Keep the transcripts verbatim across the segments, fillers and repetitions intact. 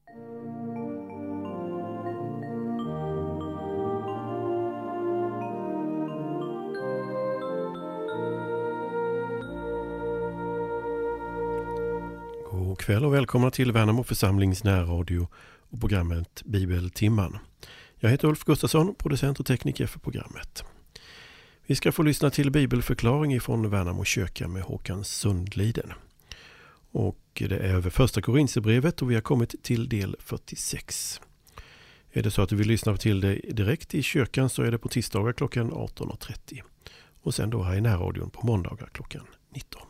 God kväll och välkomna till Värnamo församlings närradio och programmet Bibeltimman. Jag heter Ulf Gustafsson, producent och tekniker för programmet. Vi ska få lyssna till bibelförklaring ifrån Värnamo kyrka med Håkan Sundliden. Och det är över första Korinthierbrevet och vi har kommit till del fyrtiosex. Är det så att du vill lyssna till det direkt i kyrkan så är det på tisdagar klockan arton och trettio. Och sen då här i närradion på måndagar klockan nitton.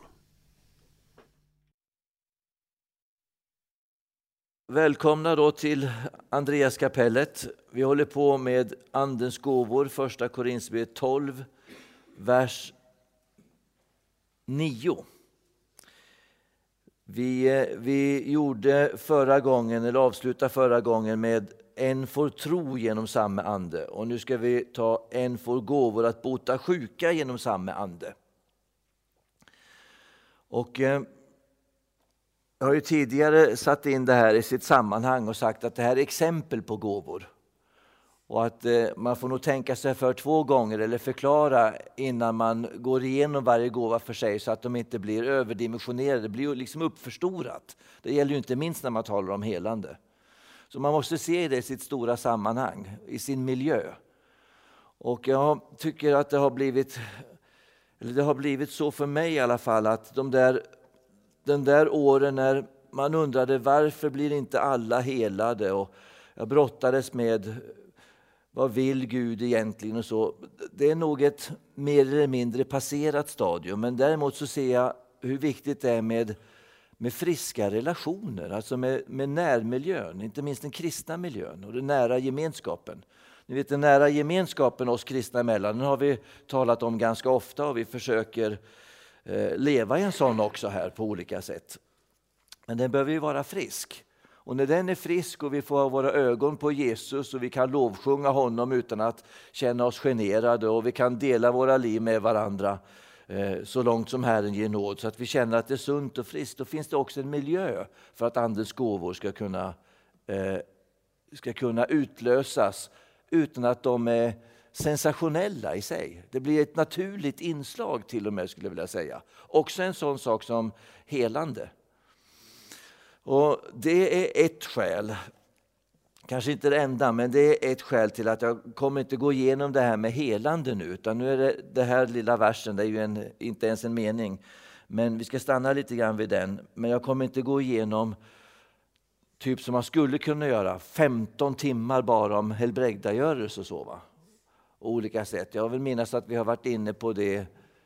Välkomna då till Andreaskapellet. Vi håller på med Andens gåvor, första Korinthierbrevet tolv, vers nio. Vi, vi gjorde förra gången, eller avslutade förra gången med en får tro genom samma ande. Och nu ska vi ta en får gåvor att bota sjuka genom samma ande. Och eh, jag har ju tidigare satt in det här i sitt sammanhang och sagt att det här är exempel på gåvor. Och att eh, man får nog tänka sig för två gånger eller förklara innan man går igenom varje gåva för sig så att de inte blir överdimensionerade. Det blir ju liksom uppförstorat. Det gäller ju inte minst när man talar om helande. Så man måste se det i sitt stora sammanhang, i sin miljö. Och jag tycker att det har blivit, eller det har blivit så för mig i alla fall att de där Den där åren när man undrade varför blir inte alla helade och jag brottades med vad vill Gud egentligen och så. Det är nog ett mer eller mindre passerat stadium, men däremot så ser jag hur viktigt det är med, med friska relationer, alltså med, med närmiljön, inte minst den kristna miljön och den nära gemenskapen. Ni vet, den nära gemenskapen oss kristna emellan, den har vi talat om ganska ofta och vi försöker leva i en sån också här på olika sätt. Men den behöver ju vara frisk. Och när den är frisk och vi får våra ögon på Jesus och vi kan lovsjunga honom utan att känna oss generade och vi kan dela våra liv med varandra eh, så långt som Herren ger nåd så att vi känner att det är sunt och friskt, då finns det också en miljö för att andens gåvor ska kunna, eh, ska kunna utlösas utan att de är sensationella i sig. Det blir ett naturligt inslag till och med, skulle jag vilja säga. Också en sån sak som helande. Och det är ett skäl, kanske inte det enda, men det är ett skäl till att jag kommer inte gå igenom det här med helande nu, utan nu är det, det här lilla versen, det är ju en, inte ens en mening, men vi ska stanna lite grann vid den. Men jag kommer inte gå igenom typ som man skulle kunna göra, femton timmar bara om helbrägdagörelse och så, va? Olika sätt. Jag vill minnas att vi har varit inne på det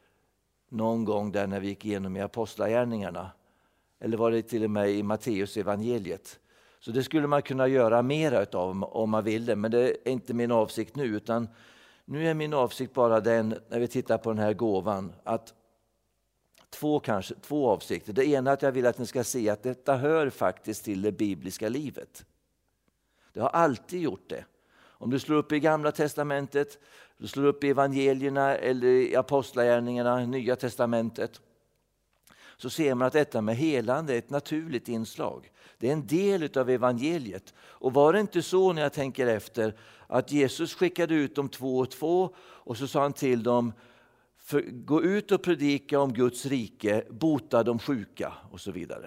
någon gång där när vi gick igenom i apostlagärningarna. Eller var det till och med i Matteus evangeliet. Så det skulle man kunna göra mera utav om man ville. Men det är inte min avsikt nu. Utan nu är min avsikt bara den, när vi tittar på den här gåvan. Att två, kanske, två avsikter. Det ena är att jag vill att ni ska se att detta hör faktiskt till det bibliska livet. Det har alltid gjort det. Om du slår upp i Gamla testamentet, du slår upp i evangelierna eller i apostlagärningarna, i Nya testamentet, så ser man att detta med helande är ett naturligt inslag. Det är en del av evangeliet. Och var det inte så när jag tänker efter att Jesus skickade ut dem två och två och så sa han till dem, för, gå ut och predika om Guds rike, bota de sjuka och så vidare.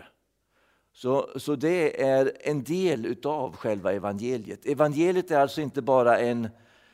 Så, så det är en del av själva evangeliet. Evangeliet är alltså inte bara en,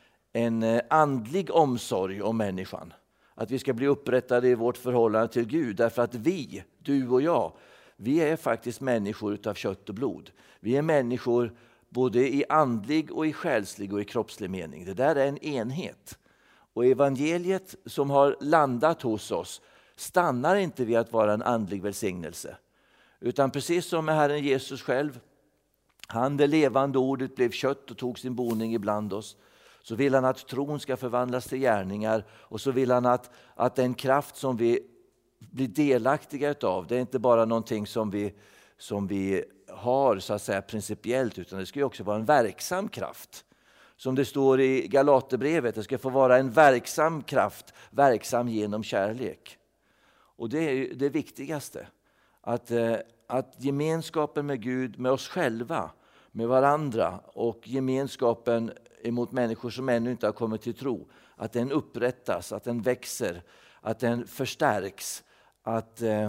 en andlig omsorg om människan. Att vi ska bli upprättade i vårt förhållande till Gud. Därför att vi, du och jag, vi är faktiskt människor utav kött och blod. Vi är människor både i andlig och i själslig och i kroppslig mening. Det där är en enhet. Och evangeliet som har landat hos oss stannar inte vid att vara en andlig välsignelse. Utan precis som med Herren Jesus själv, han det levande ordet blev kött och tog sin boning ibland oss. Så vill han att tron ska förvandlas till gärningar och så vill han att, att den kraft som vi blir delaktiga utav, det är inte bara någonting som vi, som vi har så att säga principiellt, utan det ska ju också vara en verksam kraft. Som det står i Galaterbrevet, det ska få vara en verksam kraft, verksam genom kärlek. Och det är det viktigaste. Att, att gemenskapen med Gud, med oss själva, med varandra och gemenskapen emot människor som ännu inte har kommit till tro, att den upprättas, att den växer, att den förstärks, att, eh,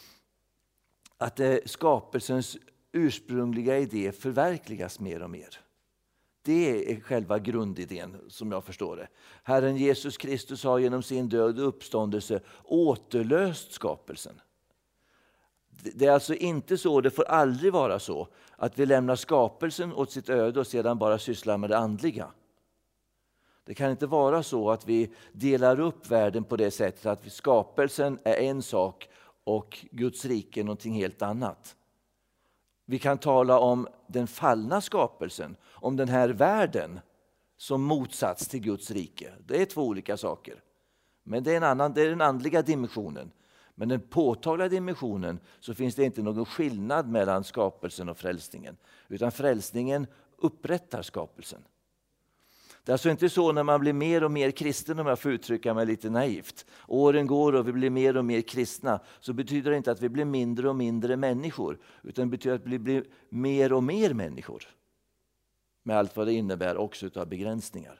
att eh, skapelsens ursprungliga idé förverkligas mer och mer. Det är själva grundidén som jag förstår det. Herren Jesus Kristus har genom sin död och uppståndelse återlöst skapelsen. Det är alltså inte så, det får aldrig vara så, att vi lämnar skapelsen åt sitt öde och sedan bara sysslar med det andliga. Det kan inte vara så att vi delar upp världen på det sättet att skapelsen är en sak och Guds rike är någonting helt annat. Vi kan tala om den fallna skapelsen, om den här världen som motsats till Guds rike. Det är två olika saker. Men det är, en annan, det är den andliga dimensionen. Men den påtagliga dimensionen så finns det inte någon skillnad mellan skapelsen och frälsningen. Utan frälsningen upprättar skapelsen. Det är alltså inte så när man blir mer och mer kristen, om jag får uttrycka mig lite naivt. Åren går och vi blir mer och mer kristna, så betyder det inte att vi blir mindre och mindre människor. Utan det betyder att vi blir mer och mer människor. Med allt vad det innebär också utav begränsningar.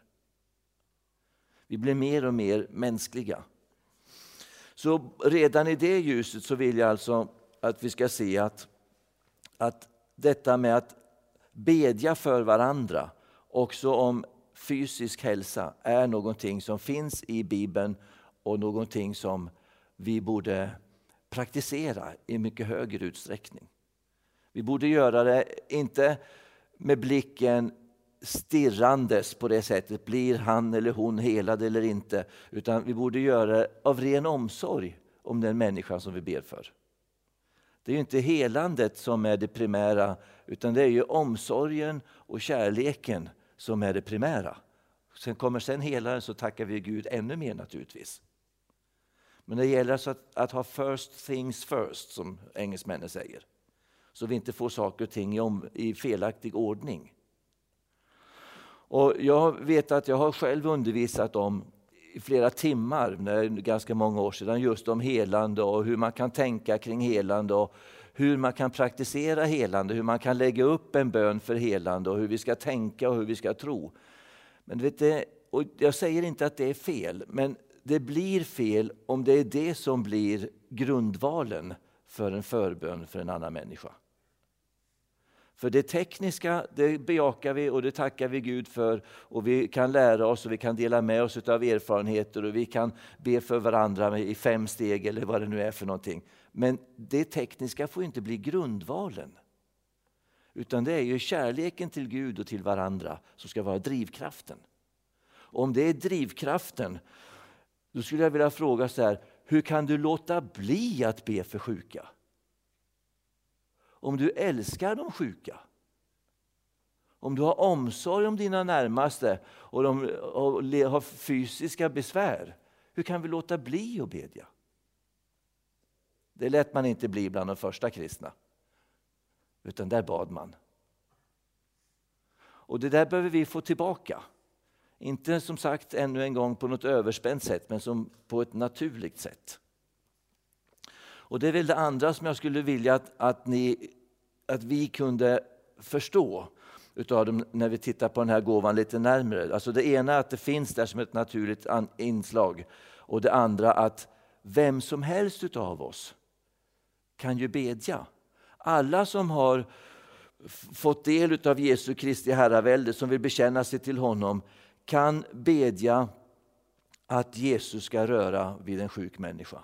Vi blir mer och mer mänskliga. Så redan i det ljuset så vill jag alltså att vi ska se att, att detta med att bedja för varandra, också om fysisk hälsa, är någonting som finns i Bibeln och någonting som vi borde praktisera i mycket högre utsträckning. Vi borde göra det inte med blicken stirrandes på det sättet, blir han eller hon helad eller inte, utan vi borde göra det av ren omsorg om den människan som vi ber för. Det är ju inte helandet som är det primära, utan det är ju omsorgen och kärleken som är det primära. Sen kommer sen helaren, så tackar vi Gud ännu mer naturligtvis. Men det gäller alltså att, att ha first things first, som engelsmännen säger. Så vi inte får saker och ting i, om, i felaktig ordning. Och jag vet att jag har själv undervisat om i flera timmar, när, ganska många år sedan, just om helande och hur man kan tänka kring helande och hur man kan praktisera helande, hur man kan lägga upp en bön för helande och hur vi ska tänka och hur vi ska tro. Men vet du, och jag säger inte att det är fel, men det blir fel om det är det som blir grundvalen för en förbön för en annan människa. För det tekniska, det bejakar vi och det tackar vi Gud för, och vi kan lära oss och vi kan dela med oss av erfarenheter och vi kan be för varandra i fem steg eller vad det nu är för någonting. Men det tekniska får inte bli grundvalen. Utan det är ju kärleken till Gud och till varandra som ska vara drivkraften. Och om det är drivkraften, då skulle jag vilja fråga så här: hur kan du låta bli att be för sjuka? Om du älskar de sjuka, om du har omsorg om dina närmaste och de har fysiska besvär, hur kan vi låta bli att bedja? Det lät man inte bli bland de första kristna, utan där bad man. Och det där behöver vi få tillbaka. Inte som sagt ännu en gång på något överspänt sätt, men som på ett naturligt sätt. Och det är väl det andra som jag skulle vilja att, att, ni, att vi kunde förstå utav dem när vi tittar på den här gåvan lite närmare. Alltså det ena är att det finns där som ett naturligt inslag. Och det andra att vem som helst utav oss kan ju bedja. Alla som har fått del av Jesu Kristi herravälde, som vill bekänna sig till honom, kan bedja att Jesus ska röra vid en sjuk människa.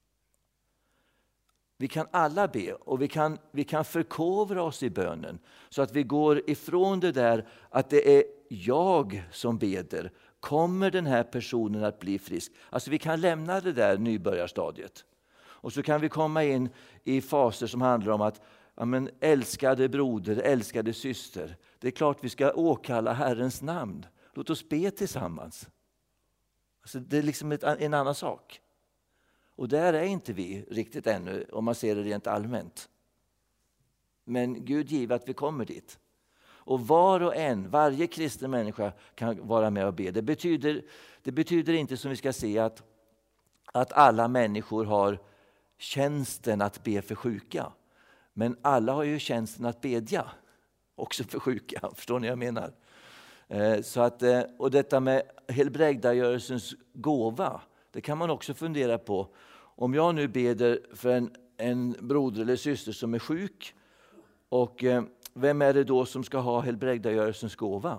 Vi kan alla be och vi kan, vi kan förkovra oss i bönen så att vi går ifrån det där att det är jag som beder. Kommer den här personen att bli frisk? Alltså vi kan lämna det där nybörjarstadiet. Och så kan vi komma in i faser som handlar om att ja, men älskade broder, älskade syster. Det är klart vi ska åkalla Herrens namn. Låt oss be tillsammans. Alltså det är liksom ett, en annan sak. Och där är inte vi riktigt ännu, om man ser det rent allmänt. Men Gud giver att vi kommer dit. Och var och en, varje kristen människa kan vara med och be. Det betyder, det betyder inte som vi ska se att, att alla människor har tjänsten att be för sjuka. Men alla har ju tjänsten att bedja. också för sjuka. Förstår ni vad jag menar? Så att, och detta med helbrägdagörelsens gåva, det kan man också fundera på. Om jag nu beder för en, en broder eller syster som är sjuk, och vem är det då som ska ha helbrägdagörelsens gåva?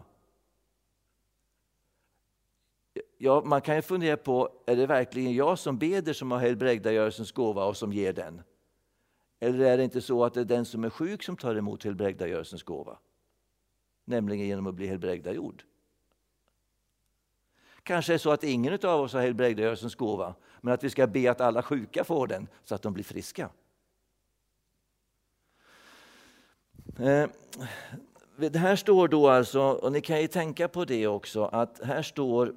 Ja, man kan ju fundera på, är det verkligen jag som beder som har helbrägdagörelsens gåva och som ger den? Eller är det inte så att det är den som är sjuk som tar emot helbrägdagörelsens gåva? Nämligen genom att bli helbrägdagjord. Kanske är det så att ingen av oss har helbrägdagörelsens gåva, men att vi ska be att alla sjuka får den så att de blir friska. Eh, det här står då alltså, och ni kan ju tänka på det också, att här står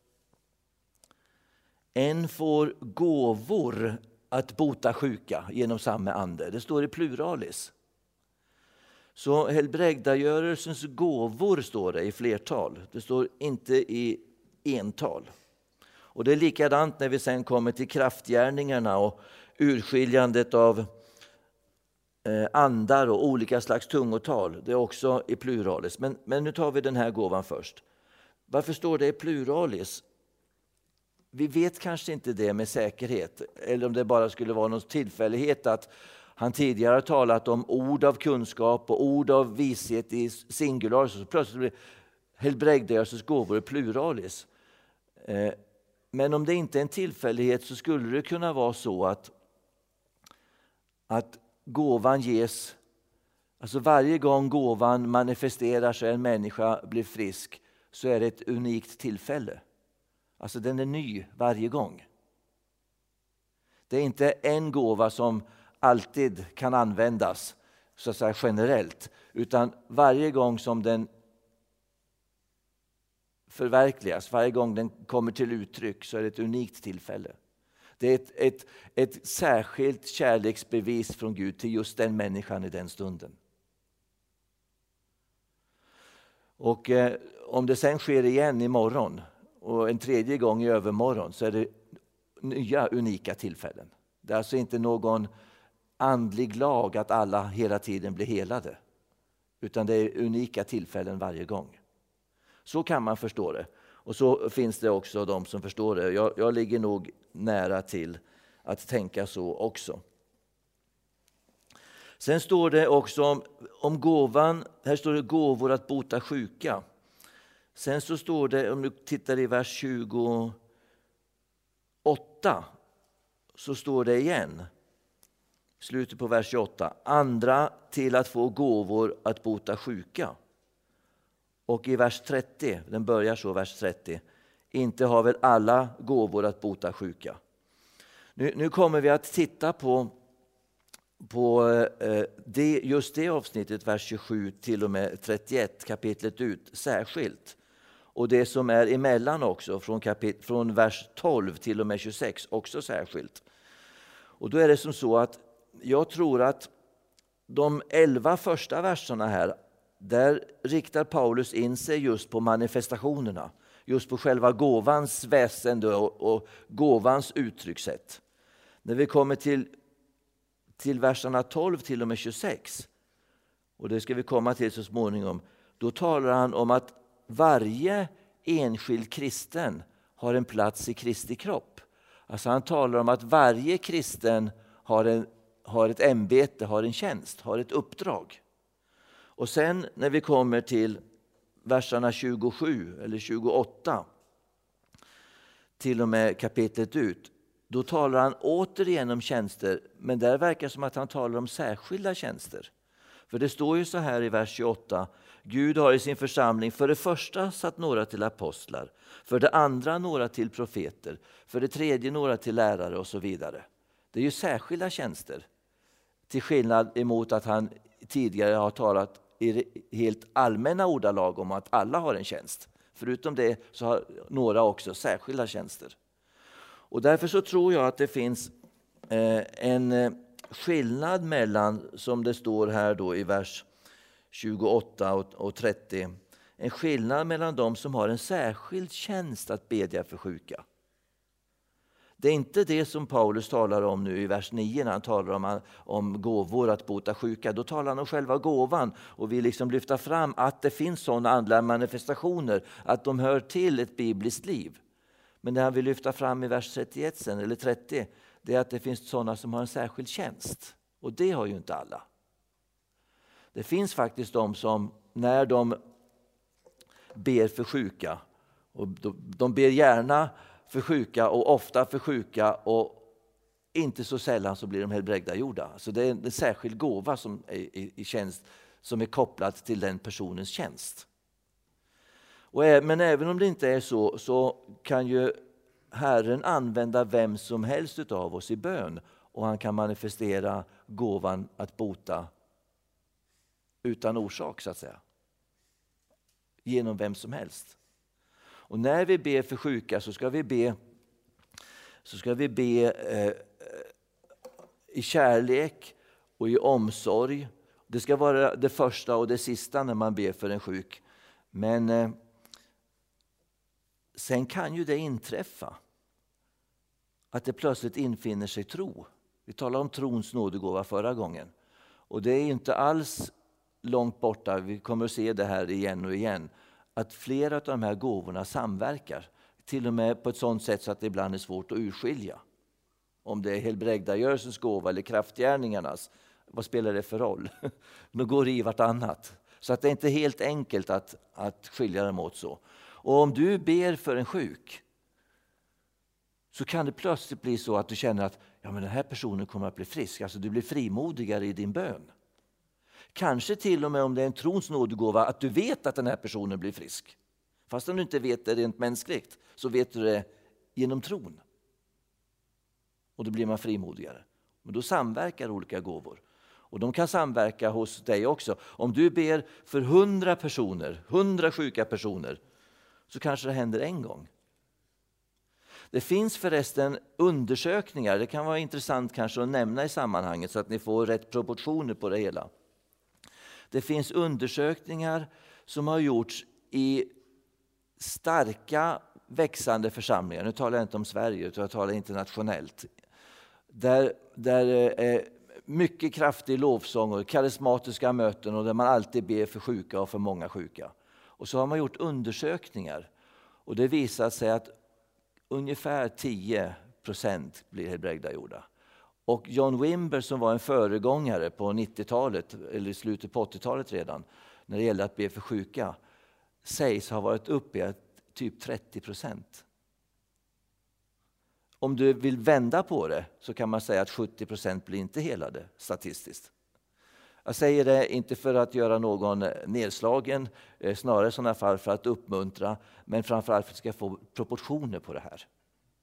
en får gåvor att bota sjuka genom samma ande. Det står i pluralis. Så helbrägdagörelsens gåvor står det i flertal. Det står inte i ental. Och det är likadant när vi sen kommer till kraftgärningarna och urskiljandet av andar och olika slags tungotal. Det är också i pluralis. Men, men nu tar vi den här gåvan först. Varför står det i pluralis? Vi vet kanske inte det med säkerhet. Eller om det bara skulle vara någon tillfällighet att han tidigare har talat om ord av kunskap och ord av vishet i singular. Så plötsligt blir helbrägdagörelsens gåvor i pluralis. Men om det inte är en tillfällighet så skulle det kunna vara så att, att gåvan ges, alltså varje gång gåvan manifesterar sig en människa blir frisk, så är det ett unikt tillfälle. Alltså den är ny varje gång. Det är inte en gåva som alltid kan användas så att säga generellt, utan varje gång som den förverkligas, varje gång den kommer till uttryck, så är det ett unikt tillfälle. Det är ett, ett, ett särskilt kärleksbevis från Gud till just den människan i den stunden. Och eh, om det sen sker igen imorgon och en tredje gång i övermorgon, så är det nya unika tillfällen. Det är alltså inte någon andlig lag att alla hela tiden blir helade, utan det är unika tillfällen varje gång. Så kan man förstå det. Och så finns det också de som förstår det. Jag, jag ligger nog nära till att tänka så också. Sen står det också om, om gåvan, här står det gåvor att bota sjuka. Sen så står det, om du tittar i vers tjugoåtta, så står det igen, slutet på vers tjugoåtta, andra till att få gåvor att bota sjuka. Och i vers trettio, den börjar så, vers trettio, inte har väl alla gåvor att bota sjuka. Nu, nu kommer vi att titta på, på eh, det, just det avsnittet, vers tjugosju till och med trettioett, kapitlet ut, särskilt. Och det som är emellan också, från, kapit- från vers tolv till och med tjugosex, också särskilt. Och då är det som så att jag tror att de elva första verserna här, där riktar Paulus in sig just på manifestationerna. Just på själva gåvans väsen och, och gåvans uttryckssätt. När vi kommer till, till verserna tolv till och med tjugosex, och det ska vi komma till så småningom, då talar han om att varje enskild kristen har en plats i Kristi kropp. Alltså han talar om att varje kristen har, en, har ett ämbete, har en tjänst, har ett uppdrag. Och sen när vi kommer till verserna tjugosju eller tjugoåtta till och med kapitlet ut, då talar han återigen om tjänster, men där verkar det som att han talar om särskilda tjänster. För det står ju så här i vers tjugoåtta, Gud har i sin församling för det första satt några till apostlar, för det andra några till profeter, för det tredje några till lärare och så vidare. Det är ju särskilda tjänster, till skillnad emot att han tidigare har talat i helt allmänna ordalag om att alla har en tjänst. Förutom det så har några också särskilda tjänster. Och därför så tror jag att det finns en skillnad mellan, som det står här då i vers tjugoåtta och trettio, en skillnad mellan de som har en särskild tjänst att bedja för sjuka. Det är inte det som Paulus talar om nu i vers nio när han talar om, om gåvor att bota sjuka. Då talar han om själva gåvan och vill liksom lyfta fram att det finns sådana andliga manifestationer, att de hör till ett bibliskt liv. Men det han vill lyfta fram i vers trettioett sen, eller trettio, det är att det finns sådana som har en särskild tjänst. Och det har ju inte alla. Det finns faktiskt de som när de ber för sjuka, och de ber gärna för sjuka och ofta för sjuka och inte så sällan så blir de helbrägdagjorda. Så det är en särskild gåva som är i, i tjänst som är kopplad till den personens tjänst. Och, men även om det inte är så, så kan ju Herren använda vem som helst av oss i bön, och han kan manifestera gåvan att bota utan orsak, så att säga. Genom vem som helst. Och när vi ber för sjuka så ska vi be, så ska vi be eh, i kärlek och i omsorg. Det ska vara det första och det sista när man ber för en sjuk. Men eh, sen kan ju det inträffa att det plötsligt infinner sig tro. Vi talade om trons nådegåva förra gången. Och det är inte alls långt borta, vi kommer att se det här igen och igen, att flera av de här gåvorna samverkar. Till och med på ett sådant sätt så att det ibland är svårt att urskilja. Om det är helbrägdagörelsens gåva eller kraftgärningarnas, vad spelar det för roll? De går i vartannat. Så att det är inte helt enkelt att, att skilja dem åt så. Och om du ber för en sjuk, så kan det plötsligt bli så att du känner att ja, men den här personen kommer att bli frisk. Alltså du blir frimodigare i din bön. Kanske till och med om det är en trons nådegåva att du vet att den här personen blir frisk. Fast om du inte vet det rent mänskligt så vet du det genom tron. Och då blir man frimodigare. Men då samverkar olika gåvor. Och de kan samverka hos dig också. Om du ber för hundra personer, hundra sjuka personer, så kanske det händer en gång. Det finns förresten undersökningar, det kan vara intressant kanske att nämna i sammanhanget så att ni får rätt proportioner på det hela. Det finns undersökningar som har gjorts i starka växande församlingar. Nu talar jag inte om Sverige utan jag talar internationellt. Där, där är mycket kraftig lovsång och karismatiska möten och där man alltid ber för sjuka och för många sjuka. Och så har man gjort undersökningar och det visar sig att ungefär tio procent blir helbrägdagjorda. Och John Wimber som var en föregångare på nittiotalet eller i slutet på åttiotalet redan när det gäller att be för sjuka sägs ha varit uppe i typ trettio procent. Om du vill vända på det så kan man säga att sjuttio procent blir inte helade statistiskt. Jag säger det inte för att göra någon nedslagen, snarare i sådana fall för att uppmuntra, men framförallt för att ska få proportioner på det här.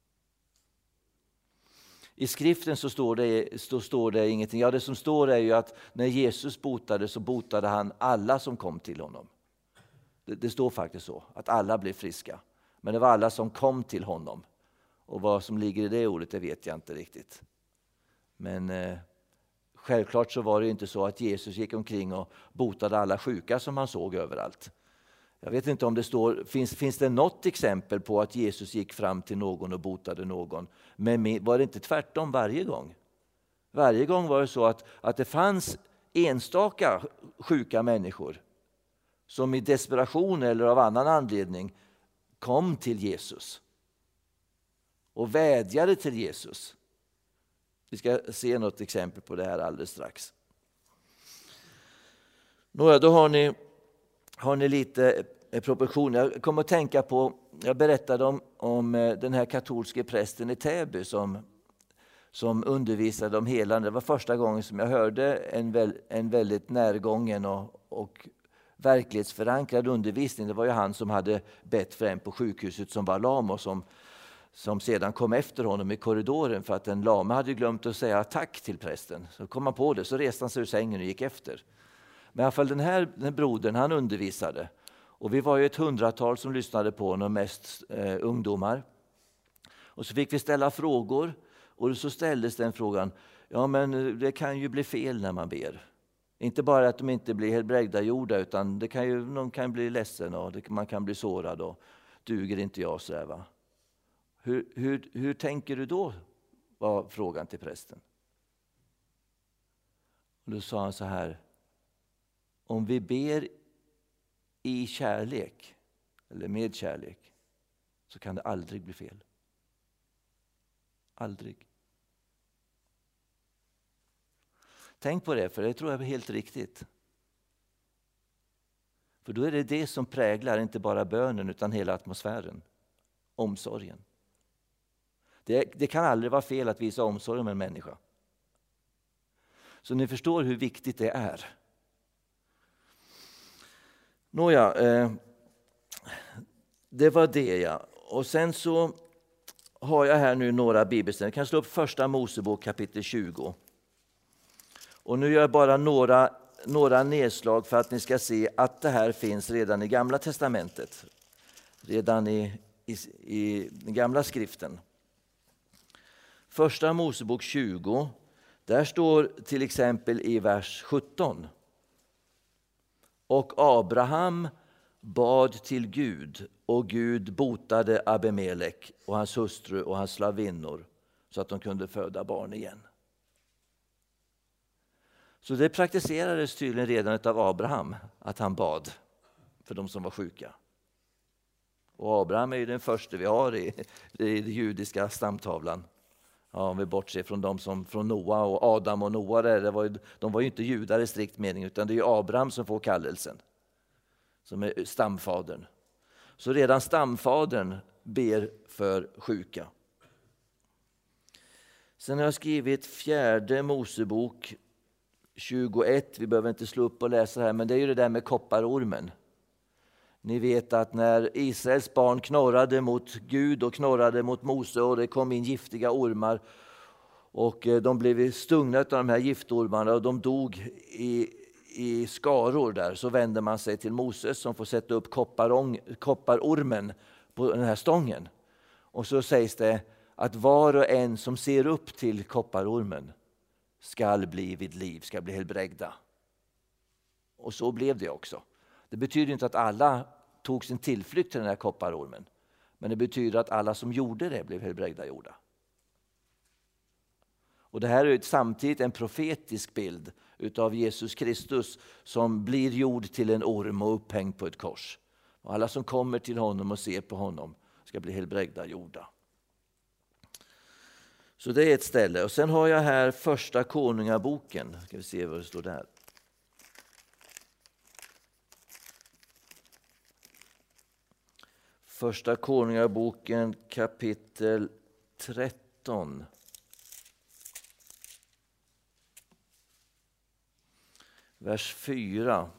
I skriften så står det, så står det ingenting. Ja, det som står är ju att när Jesus botade så botade han alla som kom till honom. Det, det står faktiskt så, att alla blev friska. Men det var alla som kom till honom. Och vad som ligger i det ordet, det vet jag inte riktigt. Men eh, självklart så var det inte så att Jesus gick omkring och botade alla sjuka som han såg överallt. Jag vet inte om det står, finns, finns det något exempel på att Jesus gick fram till någon och botade någon? Men var det inte tvärtom varje gång? Varje gång var det så att, att det fanns enstaka sjuka människor som i desperation eller av annan anledning kom till Jesus och vädjade till Jesus. Vi ska se något exempel på det här alldeles strax. Nåja, då har ni, har ni lite proportion. Jag kommer att tänka på, jag berättade om, om den här katolske prästen i Täby som, som undervisade om helande. Det var första gången som jag hörde en, väl, en väldigt närgången och, och verklighetsförankrad undervisning. Det var ju han som hade bett för en på sjukhuset som var lam och som som sedan kom efter honom i korridoren för att den lame hade glömt att säga tack till prästen. Så kom han på det, så reste han sig ur sängen och gick efter. Men i alla fall den här, den här brodern, han undervisade. Och vi var ju ett hundratal som lyssnade på honom, mest eh, ungdomar. Och så fick vi ställa frågor och så ställdes den frågan, ja men det kan ju bli fel när man ber. Inte bara att de inte blir helbrägdagjorda utan det kan ju, någon kan bli ledsen och det, man kan bli sårad och duger inte jag så här, va. Hur, hur, hur tänker du då? Var frågan till prästen. Och då sa han så här: om vi ber i kärlek eller med kärlek så kan det aldrig bli fel. Aldrig. Tänk på det, för det tror jag är helt riktigt. För då är det det som präglar inte bara bönen utan hela atmosfären. Omsorgen. Det, det kan aldrig vara fel att visa omsorg om en människa. Så ni förstår hur viktigt det är. Nåja, eh, det var det ja. Och sen så har jag här nu några bibelställen. Jag kan slå upp första Mosebok kapitel tjugo. Och nu gör jag bara några, några nedslag för att ni ska se att det här finns redan i Gamla testamentet. Redan i, i, i den gamla skriften. Första Mosebok tjugo, där står till exempel i vers sjutton. Och Abraham bad till Gud, och Gud botade Abimelek och hans hustru och hans slavinnor så att de kunde föda barn igen. Så det praktiserades tydligen redan av Abraham, att han bad för de som var sjuka. Och Abraham är ju den första vi har i, i den judiska stamtavlan. Ja, om vi bortser från de som från Noa och Adam och Noa, där, det var ju, de var ju inte judar i strikt mening, utan det är ju Abraham som får kallelsen, som är stamfadern. Så redan stamfadern ber för sjuka. Sen har jag skrivit fjärde Mosebok tjugoett. Vi behöver inte slå upp och läsa här, men det är ju det där med kopparormen. Ni vet att när Israels barn knorrade mot Gud och knorrade mot Mose och det kom in giftiga ormar och de blev stungna av de här giftormarna och de dog i, i skaror där, så vände man sig till Moses som får sätta upp kopparong, kopparormen på den här stången. Och så sägs det att var och en som ser upp till kopparormen skall bli vid liv, ska bli helbrägda. Och så blev det också. Det betyder inte att alla tog sin tillflykt till den här kopparormen. Men det betyder att alla som gjorde det blev helbrägda gjorda. Och det här är samtidigt en profetisk bild utav Jesus Kristus som blir gjord till en orm och upphängd på ett kors. Och alla som kommer till honom och ser på honom ska bli helbrägda gjorda. Så det är ett ställe. Och sen har jag här första konungaboken. Ska vi se vad det står där. Första konungaboken kapitel tretton. Vers fyra.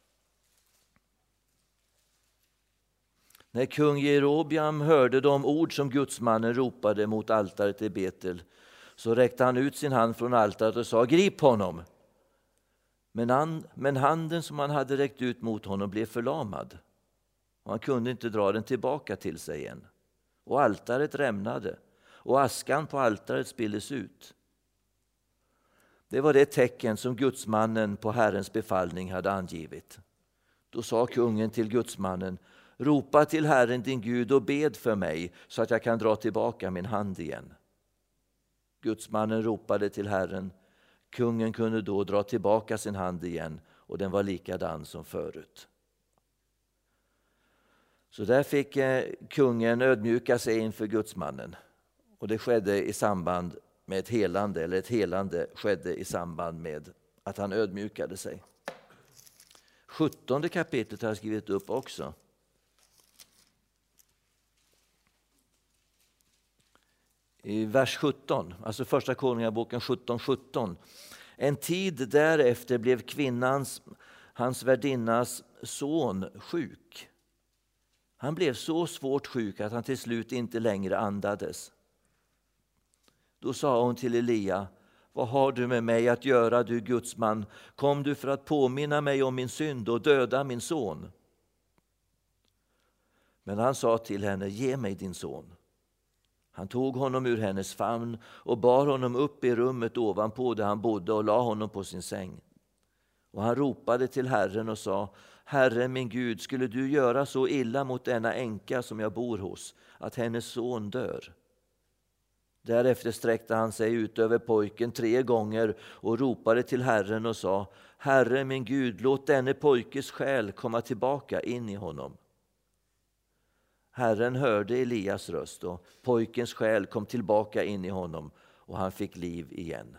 När kung Jerobiam hörde de ord som gudsmannen ropade mot altaret i Betel, så räckte han ut sin hand från altaret och sa: grip honom. Men, han, men handen som han hade räckt ut mot honom blev förlamad. Och han kunde inte dra den tillbaka till sig igen. Och altaret rämnade, och askan på altaret spilldes ut. Det var det tecken som gudsmannen på Herrens befallning hade angivit. Då sa kungen till gudsmannen: ropa till Herren din Gud och bed för mig så att jag kan dra tillbaka min hand igen. Gudsmannen ropade till Herren. Kungen kunde då dra tillbaka sin hand igen, och den var likadan som förut. Så där fick kungen ödmjuka sig inför gudsmannen. Och det skedde i samband med ett helande, eller ett helande skedde i samband med att han ödmjukade sig. sjuttonde kapitlet har jag skrivit upp också. I vers sjutton, alltså första konungaboken sjutton sjutton. En tid därefter blev kvinnans, hans värdinnas son sjuk. Han blev så svårt sjuk att han till slut inte längre andades. Då sa hon till Elia: vad har du med mig att göra, du gudsman? Kom du för att påminna mig om min synd och döda min son? Men han sa till henne: ge mig din son. Han tog honom ur hennes famn och bar honom upp i rummet ovanpå där han bodde och la honom på sin säng. Och han ropade till Herren och sa: Herre min Gud, skulle du göra så illa mot denna änka som jag bor hos, att hennes son dör? Därefter sträckte han sig ut över pojken tre gånger och ropade till Herren och sa: Herre min Gud, låt denne pojkes själ komma tillbaka in i honom. Herren hörde Elias röst och pojkens själ kom tillbaka in i honom och han fick liv igen.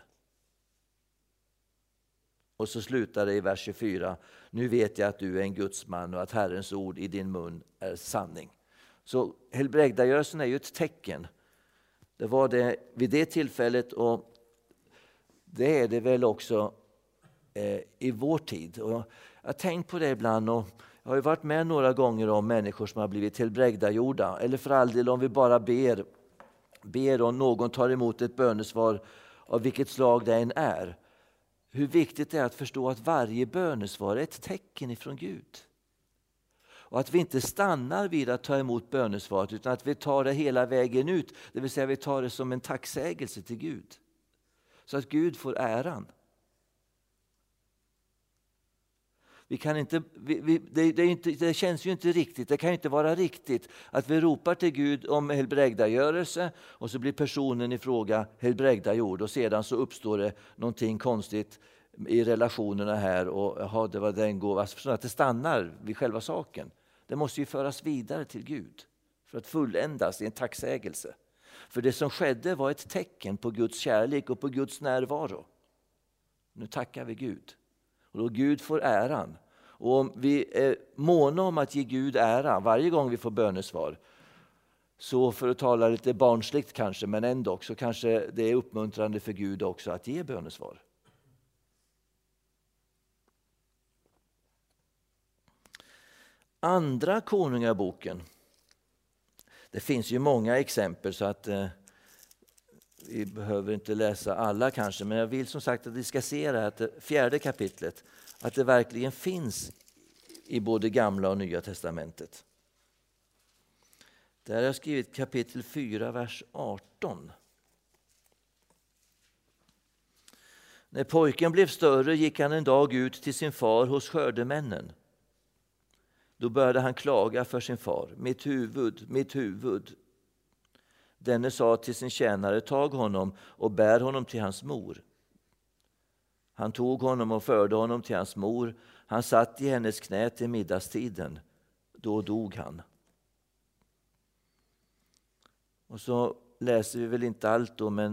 Och så slutar det i vers tjugofyra. Nu vet jag att du är en Guds man och att Herrens ord i din mun är sanning. Så helbrägdagörelsen är ju ett tecken. Det var det vid det tillfället och det är det väl också eh, i vår tid. Och jag har tänkt på det ibland och jag har ju varit med några gånger om människor som har blivit helbrägdagjorda. Eller för all del om vi bara ber, ber och någon tar emot ett bönesvar av vilket slag det än är. Hur viktigt det är att förstå att varje bönesvar är ett tecken ifrån Gud. Och att vi inte stannar vid att ta emot bönesvaret utan att vi tar det hela vägen ut. Det vill säga vi tar det som en tacksägelse till Gud. Så att Gud får äran. Vi kan inte, vi, vi, det, det, är inte, det känns ju inte riktigt, det kan ju inte vara riktigt att vi ropar till Gud om helbrägdagörelse och så blir personen i fråga helbrägdagjord och sedan så uppstår det någonting konstigt i relationerna här och jaha, det var den gåvan, så att det stannar vid själva saken. Det måste ju föras vidare till Gud för att fulländas i en tacksägelse. För det som skedde var ett tecken på Guds kärlek och på Guds närvaro. Nu tackar vi Gud. Och då Gud får äran. Och om vi är måna om att ge Gud äran varje gång vi får bönesvar, så för att tala lite barnsligt kanske, men ändå så kanske det är uppmuntrande för Gud också att ge bönesvar. Andra konungaboken. Det finns ju många exempel så att eh, vi behöver inte läsa alla kanske, men jag vill som sagt att vi ska se det här, det fjärde kapitlet, att det verkligen finns i både gamla och nya testamentet. Där har jag skrivit kapitel fyra, vers arton. När pojken blev större gick han en dag ut till sin far hos skördemännen. Då började han klaga för sin far. Mitt huvud, mitt huvud. Denne sa till sin tjänare, tag honom och bär honom till hans mor. Han tog honom och förde honom till hans mor. Han satt i hennes knä till middagstiden. Då dog han. Och så läser vi väl inte allt då, men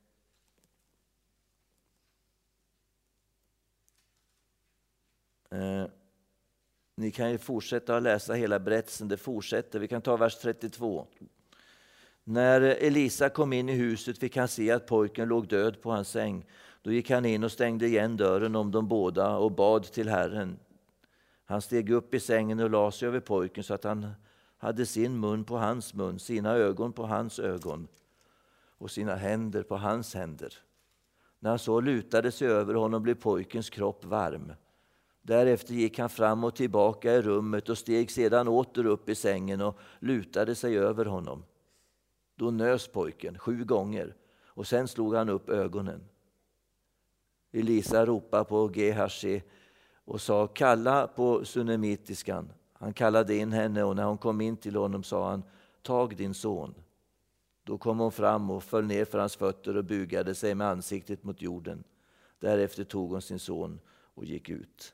eh, ni kan ju fortsätta att läsa hela berättelsen. Det fortsätter. Vi kan ta vers trettiotvå. När Elisa kom in i huset fick han se att pojken låg död på hans säng. Då gick han in och stängde igen dörren om de båda och bad till Herren. Han steg upp i sängen och la sig över pojken så att han hade sin mun på hans mun, sina ögon på hans ögon och sina händer på hans händer. När han så lutade sig över honom blev pojkens kropp varm. Därefter gick han fram och tillbaka i rummet och steg sedan åter upp i sängen och lutade sig över honom. Då nös pojken sju gånger och sen slog han upp ögonen. Elisa ropade på Gehazi och sa, kalla på sunemitiskan. Han kallade in henne och när hon kom in till honom sa han, tag din son. Då kom hon fram och föll ner för hans fötter och bugade sig med ansiktet mot jorden. Därefter tog hon sin son och gick ut.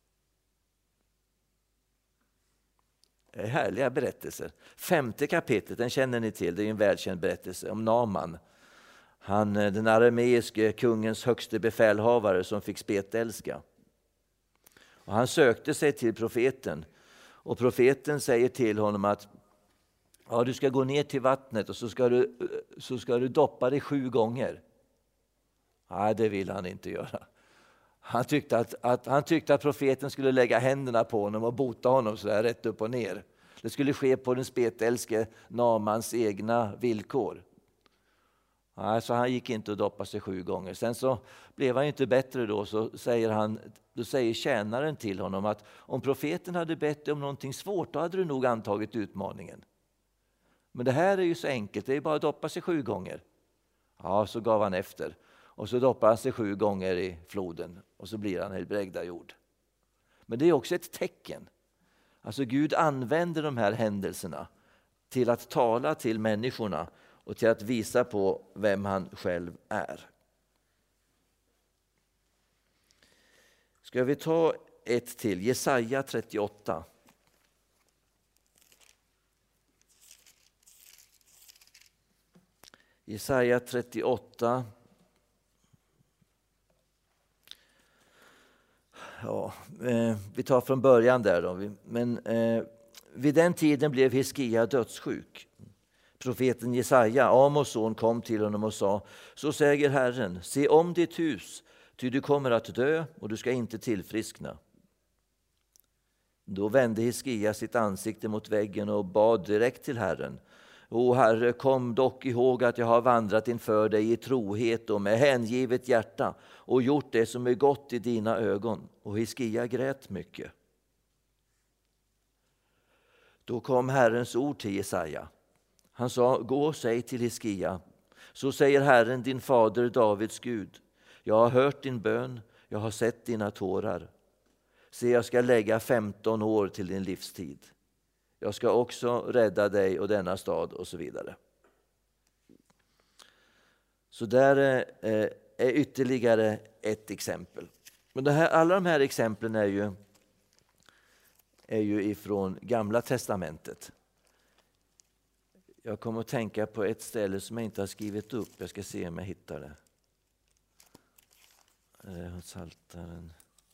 Det är härliga berättelser. Femte kapitlet, den känner ni till, det är en välkänd berättelse om Naman. Han, den arameiske kungens högste befälhavare som fick spetälska. Och han sökte sig till profeten. Och profeten säger till honom att ja, du ska gå ner till vattnet och så ska du, så ska du doppa dig sju gånger. Nej, det vill han inte göra. Han tyckte att, att, han tyckte att profeten skulle lägga händerna på honom och bota honom så där rätt upp och ner. Det skulle ske på den spetälske Namans egna villkor. Nej, så han gick inte och doppade sig sju gånger. Sen så blev han inte bättre då, så säger han, då säger tjänaren till honom att om profeten hade bett dig om någonting svårt, då hade du nog antagit utmaningen. Men det här är ju så enkelt, det är bara att doppa sig sju gånger. Ja, så gav han efter. Och så doppar han sig sju gånger i floden och så blir han helbrägdagjord. Men det är också ett tecken. Alltså Gud använder de här händelserna till att tala till människorna och till att visa på vem han själv är. Ska vi ta ett till? Jesaja trettioåtta. Jesaja trettioåtta. Ja, eh, vi tar från början där då. Men eh, vid den tiden blev Hiskia dödssjuk. Profeten Jesaja, Amos son, kom till honom och sa: så säger Herren, se om ditt hus, ty du kommer att dö och du ska inte tillfriskna. Då vände Hiskia sitt ansikte mot väggen och bad direkt till Herren. O Herre, kom dock ihåg att jag har vandrat inför dig i trohet och med hängivet hjärta och gjort det som är gott i dina ögon. Och Hiskia grät mycket. Då kom Herrens ord till Jesaja. Han sa: gå och säg till Hiskia, så säger Herren, din fader Davids Gud. Jag har hört din bön, jag har sett dina tårar. Se, jag ska lägga femton år till din livstid. Jag ska också rädda dig och denna stad, och så vidare. Så där är, är ytterligare ett exempel. Men det här, alla de här exemplen är ju, är ju ifrån Gamla testamentet. Jag kommer att tänka på ett ställe som jag inte har skrivit upp. Jag ska se om jag hittar det. Eh, Psaltaren.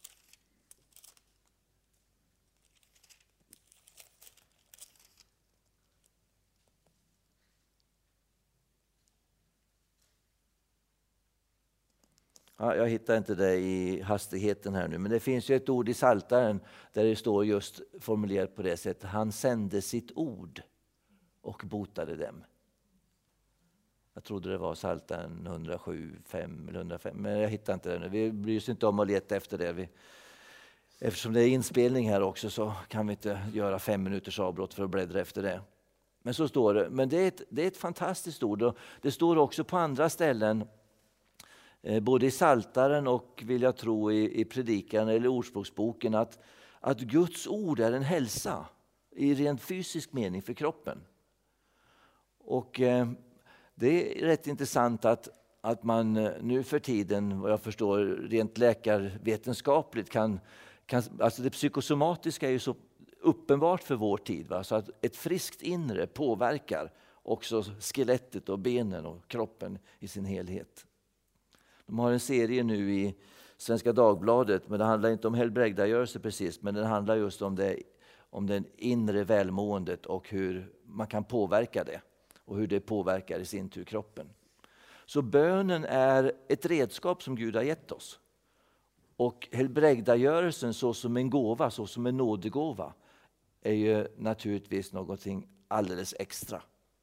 Ja, jag hittar inte det i hastigheten här nu, men det finns ju ett ord i Psaltaren där det står just formulerat på det sättet: han sände sitt ord och botade dem. Jag trodde det var Psaltaren hundrasju, fem eller hundrafem, men jag hittar inte det nu. Vi bryr oss inte om att leta efter det. Vi, eftersom det är inspelning här också så kan vi inte göra fem minuters avbrott för att bläddra efter det. Men så står det. Men det är ett, det är ett fantastiskt ord, och det står också på andra ställen, både i Psaltaren och, vill jag tro, i, i predikan eller ordspråksboken, att, att Guds ord är en hälsa i rent fysisk mening för kroppen. Och eh, det är rätt intressant att, att man nu för tiden, vad jag förstår, rent läkarvetenskapligt kan, kan alltså det psykosomatiska är ju så uppenbart för vår tid, va? Så att ett friskt inre påverkar också skelettet och benen och kroppen i sin helhet. De har en serie nu i Svenska Dagbladet, men det handlar inte om helbrägdagörelse precis, men den handlar just om det, om det inre välmåendet och hur man kan påverka det och hur det påverkar i sin tur kroppen. Så bönen är ett redskap som Gud har gett oss. Och helbrägdagörelsen så som en gåva, så som en nådegåva, är ju naturligtvis någonting alldeles extra.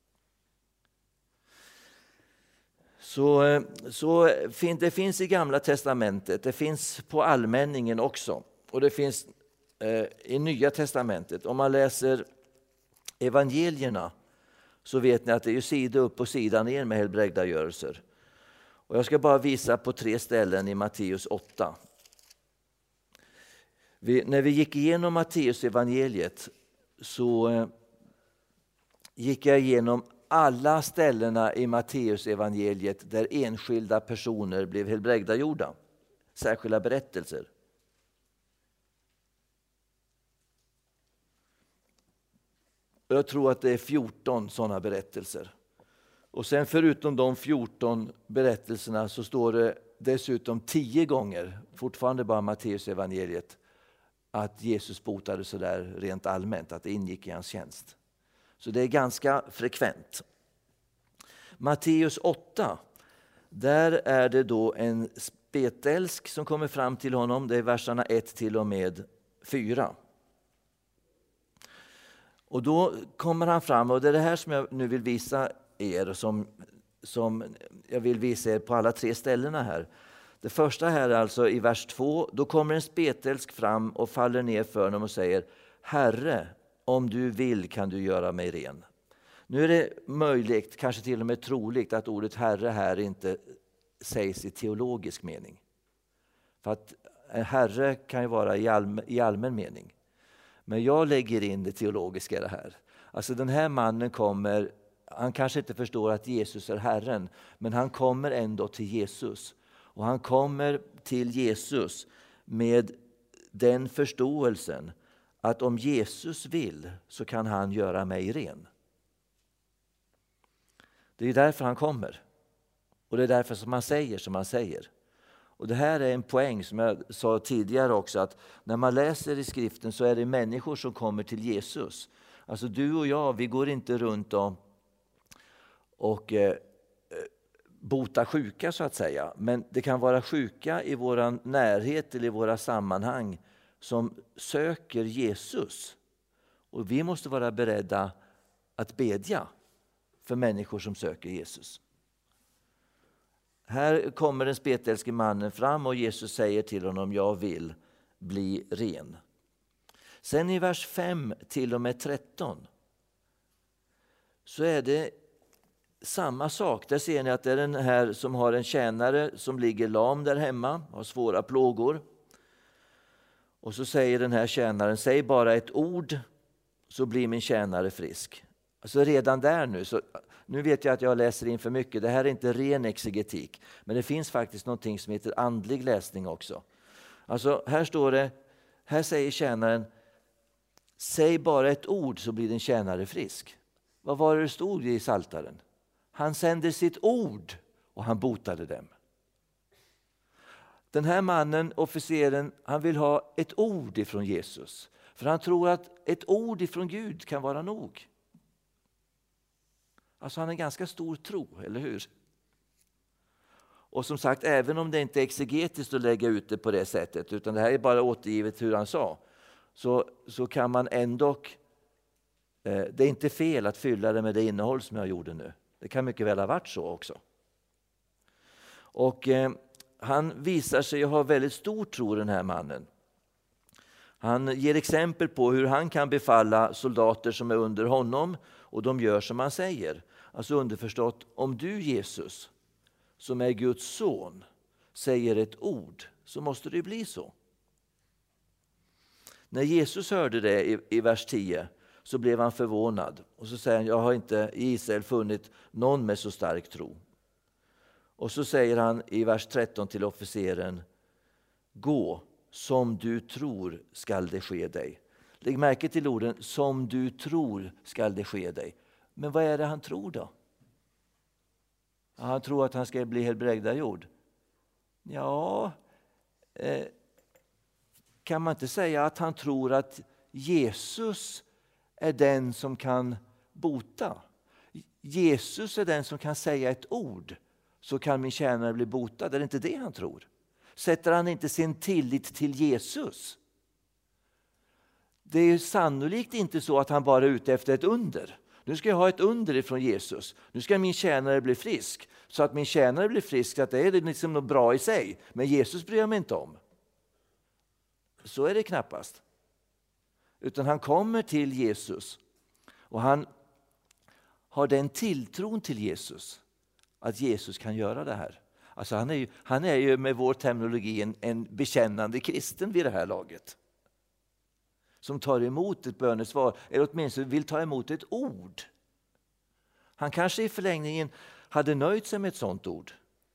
Så, så det finns i Gamla testamentet, det finns på allmänningen också, och det finns eh, i Nya testamentet. Om man läser evangelierna så vet ni att det är sida upp och sida ner med helbrägdagörelser. Och jag ska bara visa på tre ställen i Matteus åtta. Vi, när vi gick igenom Matteus evangeliet så eh, gick jag igenom alla ställena i Matteus evangeliet där enskilda personer blev helbrägdagjorda. Särskilda berättelser. Jag tror att det är fjorton sådana berättelser. Och sen förutom de fjorton berättelserna så står det dessutom tio gånger, fortfarande bara Matteus evangeliet, att Jesus botade så där rent allmänt, att det ingick i hans tjänst. Så det är ganska frekvent. Matteus åtta, där är det då en spetälsk som kommer fram till honom. Det är verserna ett till och med fyra. Och då kommer han fram, och det är det här som jag nu vill visa er, som, som jag vill visa er på alla tre ställena här. Det första här är alltså i vers två. Då kommer en spetälsk fram och faller ner för honom och säger: Herre, om du vill kan du göra mig ren. Nu är det möjligt, kanske till och med troligt, att ordet Herre här inte sägs i teologisk mening. För att Herre kan ju vara i, allm- i allmän mening. Men jag lägger in det teologiska i det här. Alltså den här mannen kommer, Han kanske inte förstår att Jesus är Herren, men han kommer ändå till Jesus. Och han kommer till Jesus med den förståelsen att om Jesus vill så kan han göra mig ren. Det är därför han kommer. Och det är därför som han säger som han säger. Och det här är en poäng som jag sa tidigare också, att när man läser i skriften så är det människor som kommer till Jesus. Alltså du och jag, vi går inte runt och, och eh, bota sjuka så att säga. Men det kan vara sjuka i vår närhet eller i våra sammanhang som söker Jesus. Och vi måste vara beredda att bedja för människor som söker Jesus. Här kommer den spetälske mannen fram och Jesus säger till honom, jag vill bli ren. Sen i vers fem till och med tretton så är det samma sak. Där ser ni att det är den här som har en tjänare som ligger lam där hemma, har svåra plågor. Och så säger den här tjänaren, säg bara ett ord så blir min tjänare frisk. Alltså redan där nu, så, nu vet jag att jag läser in för mycket. Det här är inte ren exegetik. Men det finns faktiskt någonting som heter andlig läsning också. Alltså här står det, här säger tjänaren, säg bara ett ord så blir din tjänare frisk. Vad var det stod i Psaltaren? Han sände sitt ord och han botade dem. Den här mannen, officeren, han vill ha ett ord ifrån Jesus. För han tror att ett ord ifrån Gud kan vara nog. Alltså han har en ganska stor tro, eller hur? Och som sagt, även om det inte är exegetiskt att lägga ut det på det sättet, utan det här är bara återgivet hur han sa, så, så kan man ändå, eh, det är inte fel att fylla det med det innehåll som jag gjorde nu. Det kan mycket väl ha varit så också. Och eh, han visar sig ha väldigt stor tro, den här mannen. Han ger exempel på hur han kan befalla soldater som är under honom och de gör som han säger. Alltså underförstått, om du Jesus som är Guds son säger ett ord så måste det bli så. När Jesus hörde det i, i vers tio så blev han förvånad. Och så säger han, jag har inte i Israel funnit någon med så stark tro. Och så säger han i vers tretton till officeren, gå, som du tror skall det ske dig. Lägg märke till orden, som du tror skall det ske dig. Men vad är det han tror då? Ja, han tror att han ska bli helbrägdagjord. Ja, eh, kan man inte säga att han tror att Jesus är den som kan bota? Jesus är den som kan säga ett ord, så kan min tjänare bli botad. Är det inte det han tror? Sätter han inte sin tillit till Jesus? Det är ju sannolikt inte så att han bara är ute efter ett under. Nu ska jag ha ett under ifrån Jesus. Nu ska min tjänare bli frisk. Så att min tjänare blir frisk, att det är liksom något bra i sig. Men Jesus bryr jag mig inte om. Så är det knappast. Utan han kommer till Jesus. Och han har den tilltron till Jesus. Att Jesus kan göra det här. Alltså han är ju, han är ju med vår terminologi en, en bekännande kristen vid det här laget. Som tar emot ett bönesvar, eller åtminstone vill ta emot ett ord. Han kanske i förlängningen hade nöjt sig med ett sådant ord.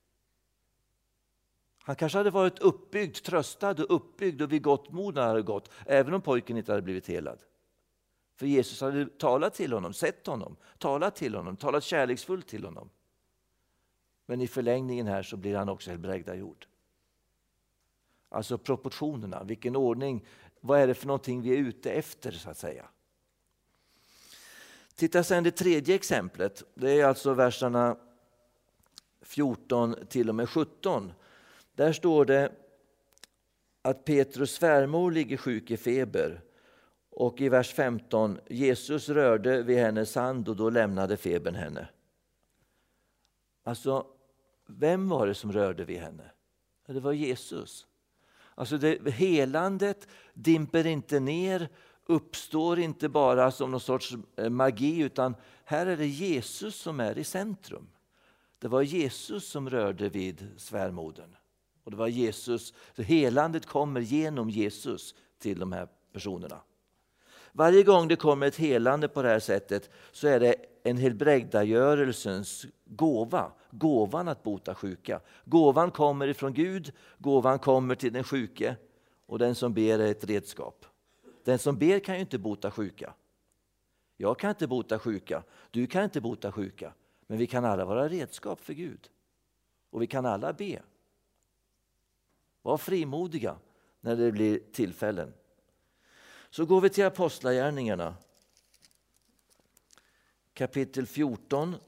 Han kanske hade varit uppbyggd, tröstad och uppbyggd och vid gott mod när han hade gått, även om pojken inte hade blivit helad. För Jesus hade talat till honom, sett honom, talat till honom, talat kärleksfullt till honom. Men i förlängningen här så blir han också helbrägdagjord. Alltså proportionerna, vilken ordning, vad är det för någonting vi är ute efter så att säga. Titta sen det tredje exemplet, det är alltså verserna fjorton till och med sjutton. Där står det att Petrus svärmor ligger sjuk i feber. Och i vers femton, Jesus rörde vid hennes hand och då lämnade febern henne. Alltså, vem var det som rörde vid henne? Det var Jesus. Alltså det, helandet dimper inte ner, uppstår inte bara som någon sorts magi, utan här är det Jesus som är i centrum. Det var Jesus som rörde vid svärmodern. Och det var Jesus, så helandet kommer genom Jesus till de här personerna. Varje gång det kommer ett helande på det här sättet så är det en helbrägdagörelsens gåva. Gåvan att bota sjuka. Gåvan kommer ifrån Gud, gåvan kommer till den sjuke och den som ber är ett redskap. Den som ber kan ju inte bota sjuka. Jag kan inte bota sjuka, du kan inte bota sjuka. Men vi kan alla vara redskap för Gud. Och vi kan alla be. Var frimodiga när det blir tillfällen. Så går vi till Apostlagärningarna. Kapitel fjorton.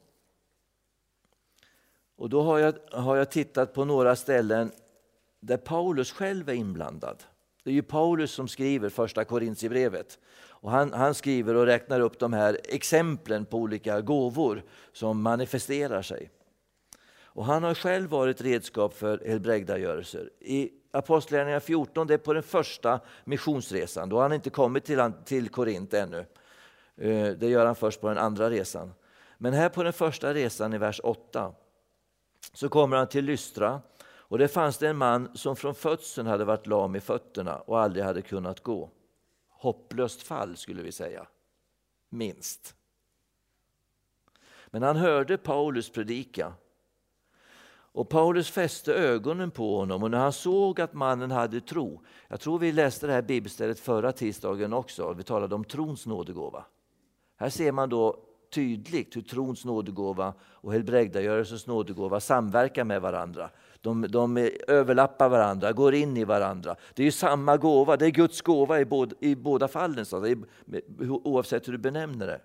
Och då har jag, har jag tittat på några ställen där Paulus själv är inblandad. Det är ju Paulus som skriver första Korintierbrevet. Och han, han skriver och räknar upp de här exemplen på olika gåvor som manifesterar sig. Och han har själv varit redskap för helbrägdagörelser. I Apostlagärningarna fjorton, det är på den första missionsresan. Då har han inte kommit till, till Korint ännu. Det gör han först på den andra resan. Men här på den första resan i vers åtta så kommer han till Lystra. Och det fanns det en man som från födseln hade varit lam i fötterna och aldrig hade kunnat gå. Hopplöst fall skulle vi säga. Minst. Men han hörde Paulus predika. Och Paulus fäste ögonen på honom och när han såg att mannen hade tro. Jag tror vi läste det här bibelstället förra tisdagen också. Vi talade om trons nådegåva. Här ser man då tydligt hur trons nådegåva och helbrägdagörelsens nådegåva samverkar med varandra. De, de överlappar varandra, går in i varandra. Det är ju samma gåva, det är Guds gåva i båda, i båda fallen, så det är, oavsett hur du benämner det.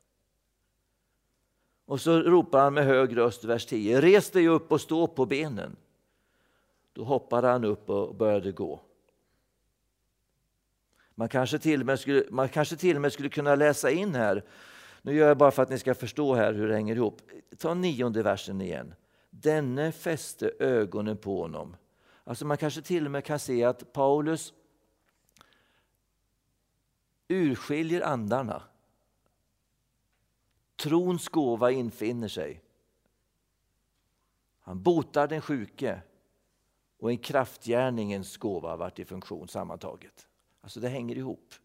Och så ropar han med hög röst, vers tio. Res dig upp och stå på benen. Då hoppade han upp och började gå. Man kanske till och med skulle, man kanske till och med skulle kunna läsa in här. Nu gör jag bara för att ni ska förstå här hur det hänger ihop. Ta nionde versen igen. Denne fäste ögonen på honom. Alltså man kanske till och med kan se att Paulus urskiljer andarna. Trons gåva infinner sig. Han botar den sjuke och en kraftgärningens gåva har varit i funktion sammantaget. Alltså det hänger ihop.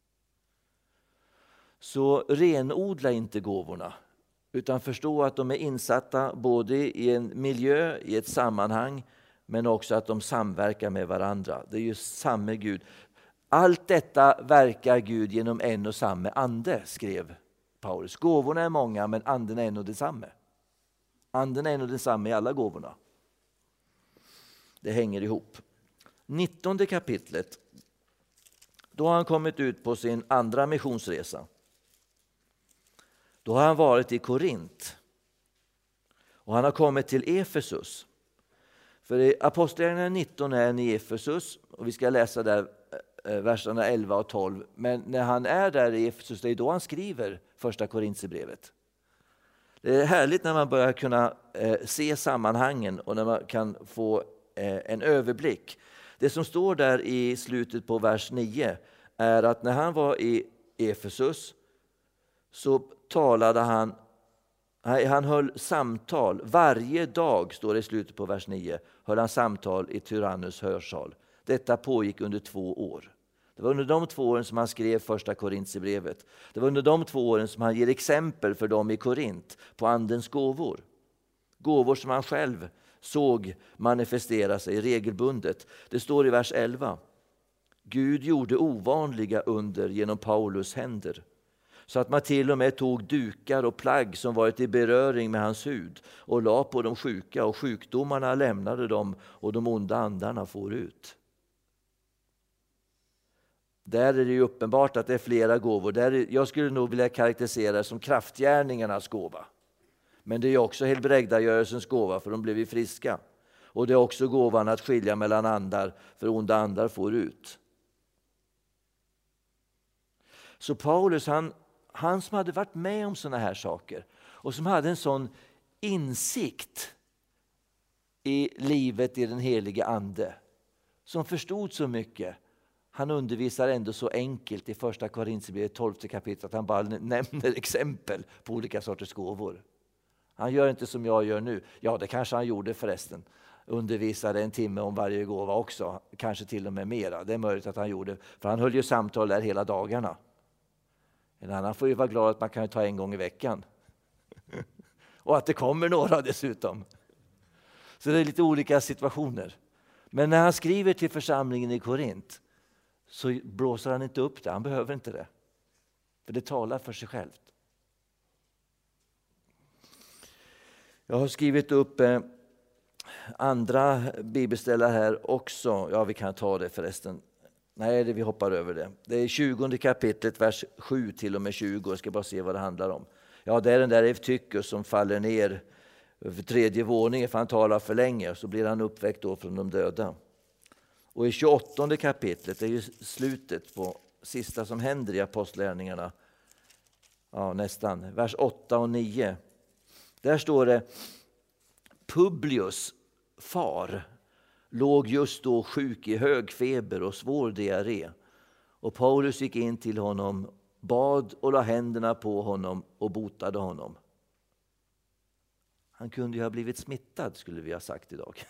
Så renodla inte gåvorna utan förstå att de är insatta både i en miljö, i ett sammanhang men också att de samverkar med varandra. Det är ju samma Gud. Allt detta verkar Gud genom en och samma ande, skrev Paulus. Gåvorna är många men anden är en och detsamma. Anden är en och detsamma i alla gåvorna. Det hänger ihop. nittonde kapitlet. Då har han kommit ut på sin andra missionsresa. Då har han varit i Korint. Och han har kommit till Efesus. För i Apostlagärningarna nitton är han i Efesus. Och vi ska läsa där verserna elva och tolv. Men när han är där i Efesus, det är då han skriver första Korintierbrevet. Det är härligt när man börjar kunna eh, se sammanhangen och när man kan få eh, en överblick. Det som står där i slutet på vers nio är att när han var i Efesus så talade han, han höll samtal varje dag, står det i slutet på vers nio, höll han samtal i Tyrannus hörsal. Detta pågick under två år. Det var under de två åren som han skrev första Korintierbrevet. Det var under de två åren som han ger exempel för dem i Korint på andens gåvor. Gåvor som han själv såg manifestera sig regelbundet. Det står i vers elva. Gud gjorde ovanliga under genom Paulus händer. Så att man till och med tog dukar och plagg som varit i beröring med hans hud och la på de sjuka och sjukdomarna lämnade dem och de onda andarna for ut. Där är det ju uppenbart att det är flera gåvor. Där är, jag skulle nog vilja karaktärisera det som kraftgärningarnas gåva. Men det är också helbrägdagörelsens gåva för de blev ju friska. Och det är också gåvan att skilja mellan andar för onda andar får ut. Så Paulus, han, han som hade varit med om såna här saker och som hade en sån insikt i livet i den heliga ande, som förstod så mycket, han undervisar ändå så enkelt i första Korintierbrevet tolfte kapitel att han bara nämner exempel på olika sorters gåvor. Han gör inte som jag gör nu. Ja, det kanske han gjorde förresten. Undervisade en timme om varje gåva också. Kanske till och med mera. Det är möjligt att han gjorde. För han höll ju samtal där hela dagarna. En annan får ju vara glad att man kan ta en gång i veckan. Och att det kommer några dessutom. Så det är lite olika situationer. Men när han skriver till församlingen i Korint så blåser han inte upp det. Han behöver inte det. För det talar för sig självt. Jag har skrivit upp eh, andra bibelställen här också. Ja, vi kan ta det förresten. Nej, det, vi hoppar över det. Det är tjugonde kapitlet, vers sju till och med tjugo. Jag ska bara se vad det handlar om. Ja, det är den där Evtychus som faller ner för tredje våningen för han talar för länge. Så blir han uppväckt då från de döda. Och i tjugoåttonde kapitlet, det är ju slutet på sista som händer i apostlagärningarna. Ja, nästan. Vers åtta och nio. Där står det: Publius far låg just då sjuk i hög feber och svår diarré. Och Paulus gick in till honom, bad och la händerna på honom och botade honom. Han kunde ju ha blivit smittad, skulle vi ha sagt idag.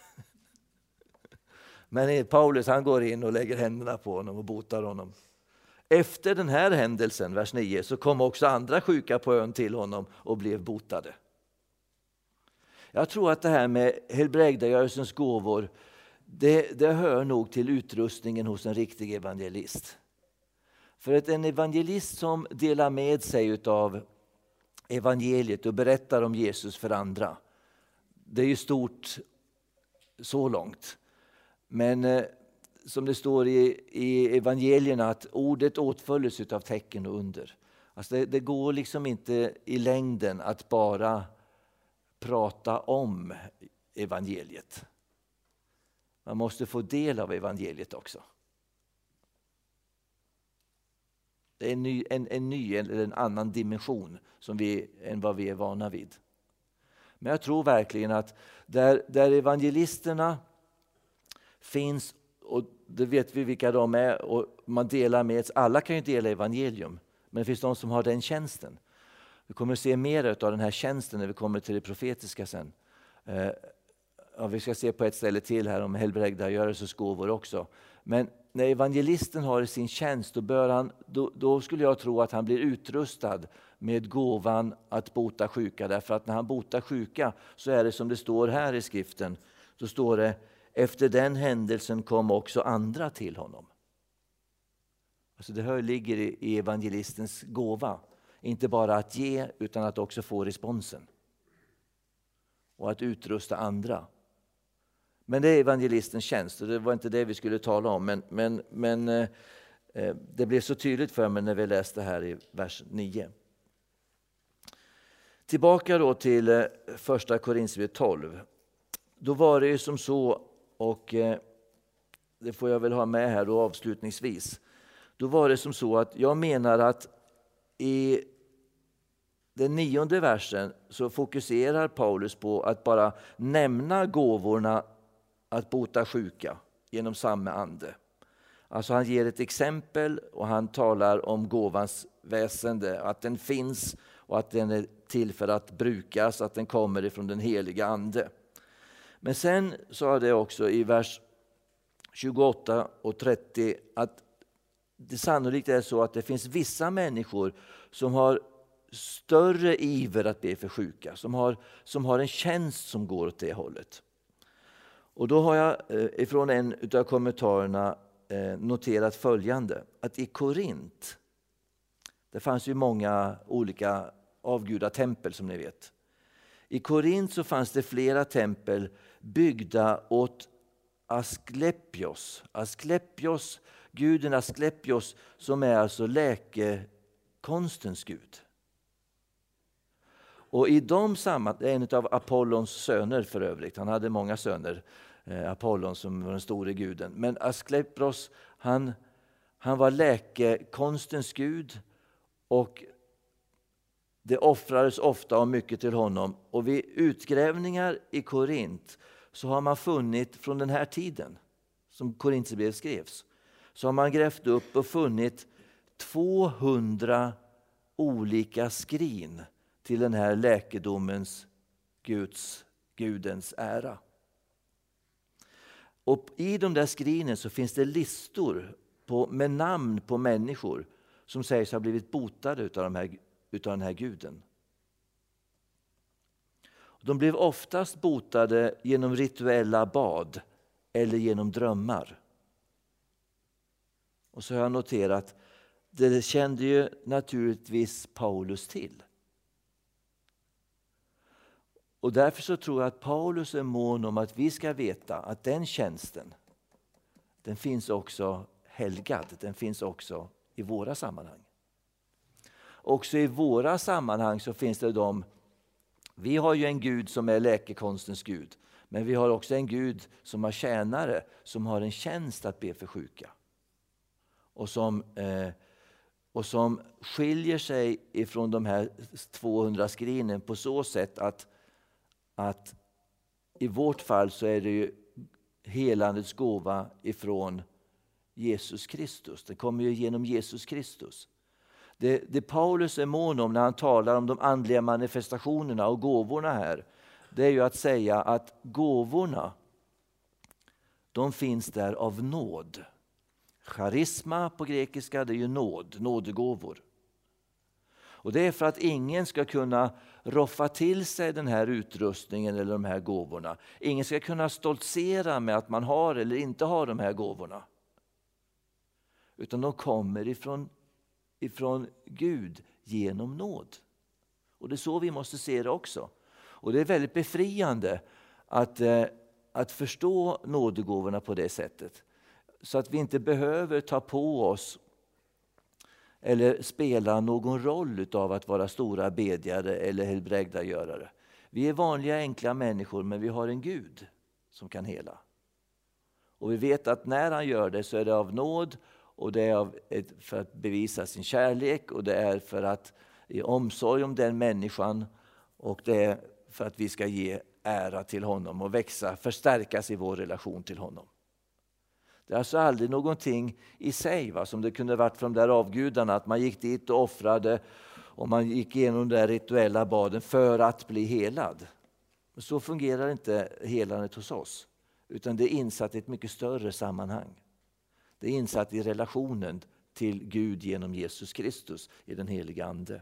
Men Paulus, han går in och lägger händerna på honom och botar honom. Efter den här händelsen, vers nio, så kom också andra sjuka på ön till honom och blev botade. Jag tror att det här med helbrägdagörelsens gåvor, det, det hör nog till utrustningen hos en riktig evangelist. För att en evangelist som delar med sig av evangeliet och berättar om Jesus för andra, det är ju stort så långt. Men eh, som det står i, i evangelierna, att ordet åtföljs av tecken och under. Alltså det, det går liksom inte i längden att bara prata om evangeliet. Man måste få del av evangeliet också. Det är en ny, en, en ny eller en annan dimension som vi, än vad vi är vana vid. Men jag tror verkligen att där, där evangelisterna finns, och det vet vi vilka de är, och man delar med, alla kan ju dela evangelium, men det finns de som har den tjänsten. Vi kommer att se mer av den här tjänsten när vi kommer till det profetiska sen. Ja, vi ska se på ett ställe till här om helbrägdagörelsens gåvor också. Men när evangelisten har i sin tjänst, då, bör han, då, då skulle jag tro att han blir utrustad med gåvan att bota sjuka. Därför att när han botar sjuka så är det som det står här i skriften. Så står det: efter den händelsen kom också andra till honom. Alltså det här ligger i, i evangelistens gåva. Inte bara att ge, utan att också få responsen. Och att utrusta andra. Men det är evangelistens tjänst, och det var inte det vi skulle tala om. Men, men, men eh, det blev så tydligt för mig när vi läste här i vers nio. Tillbaka då till eh, första Korinthierbrevet tolv. Då var det ju som så, och eh, det får jag väl ha med här då avslutningsvis. Då var det som så att jag menar att i den nionde versen så fokuserar Paulus på att bara nämna gåvorna att bota sjuka genom samma ande. Alltså han ger ett exempel och han talar om gåvans väsende, att den finns och att den är till för att brukas, att den kommer ifrån den heliga ande. Men sen sa det också i vers tjugoåtta och trettio att det sannolikt är så att det finns vissa människor som har större iver att be för sjuka, som har, som har en tjänst som går åt det hållet. Och då har jag eh, ifrån en av kommentarerna eh, noterat följande, att i Korint, det fanns ju många olika avgudatempel som ni vet. I Korint så fanns det flera tempel byggda åt Asklepios. Asklepios, guden Asklepios, som är alltså läkekonstens gud. Och i de samman, en av Apollons söner för övrigt, han hade många söner, eh, Apollon som var den store guden. Men Asklepios, han, han var läkekonstens gud, och det offrades ofta och mycket till honom. Och vid utgrävningar i Korint så har man funnit från den här tiden, som Korintierbrevet skrevs, så har man grävt upp och funnit tvåhundra olika skrin till den här läkedomens Guds, Gudens ära. Och i de där skrinen så finns det listor på, med namn på människor som sägs ha blivit botade utav, de här, utav den här guden. De blev oftast botade genom rituella bad eller genom drömmar. Och så har jag noterat, det kände ju naturligtvis Paulus till. Och därför så tror jag att Paulus är mån om att vi ska veta att den tjänsten, den finns också helgad, den finns också i våra sammanhang. Också i våra sammanhang så finns det de, vi har ju en Gud som är läkekonstens Gud, men vi har också en Gud som har tjänare, som har en tjänst att be för sjuka. Och som, eh, och som skiljer sig ifrån de här tvåhundra skrinen på så sätt att, att i vårt fall så är det ju helandets gåva ifrån Jesus Kristus. Det kommer ju genom Jesus Kristus. Det, det Paulus är mån om när han talar om de andliga manifestationerna och gåvorna här, det är ju att säga att gåvorna, de finns där av nåd. Charisma på grekiska, det är ju nåd, nådegåvor. Och det är för att ingen ska kunna roffa till sig den här utrustningen eller de här gåvorna. Ingen ska kunna stoltsera med att man har eller inte har de här gåvorna. Utan de kommer ifrån, ifrån Gud genom nåd. Och det är så vi måste se det också. Och det är väldigt befriande att, eh, att förstå nådegåvorna på det sättet. Så att vi inte behöver ta på oss eller spela någon roll av att vara stora bedjare eller helbrägdagörare. Vi är vanliga enkla människor, men vi har en Gud som kan hela. Och vi vet att när han gör det så är det av nåd, och det är av ett, för att bevisa sin kärlek, och det är för att i omsorg om den människan, och det är för att vi ska ge ära till honom och växa, förstärkas i vår relation till honom. Det är alltså aldrig någonting i sig, va, som det kunde varit från de där avgudarna, att man gick dit och offrade och man gick igenom de där rituella baden för att bli helad. Men så fungerar inte helandet hos oss, utan det är insatt i ett mycket större sammanhang. Det är insatt i relationen till Gud genom Jesus Kristus i den heliga ande.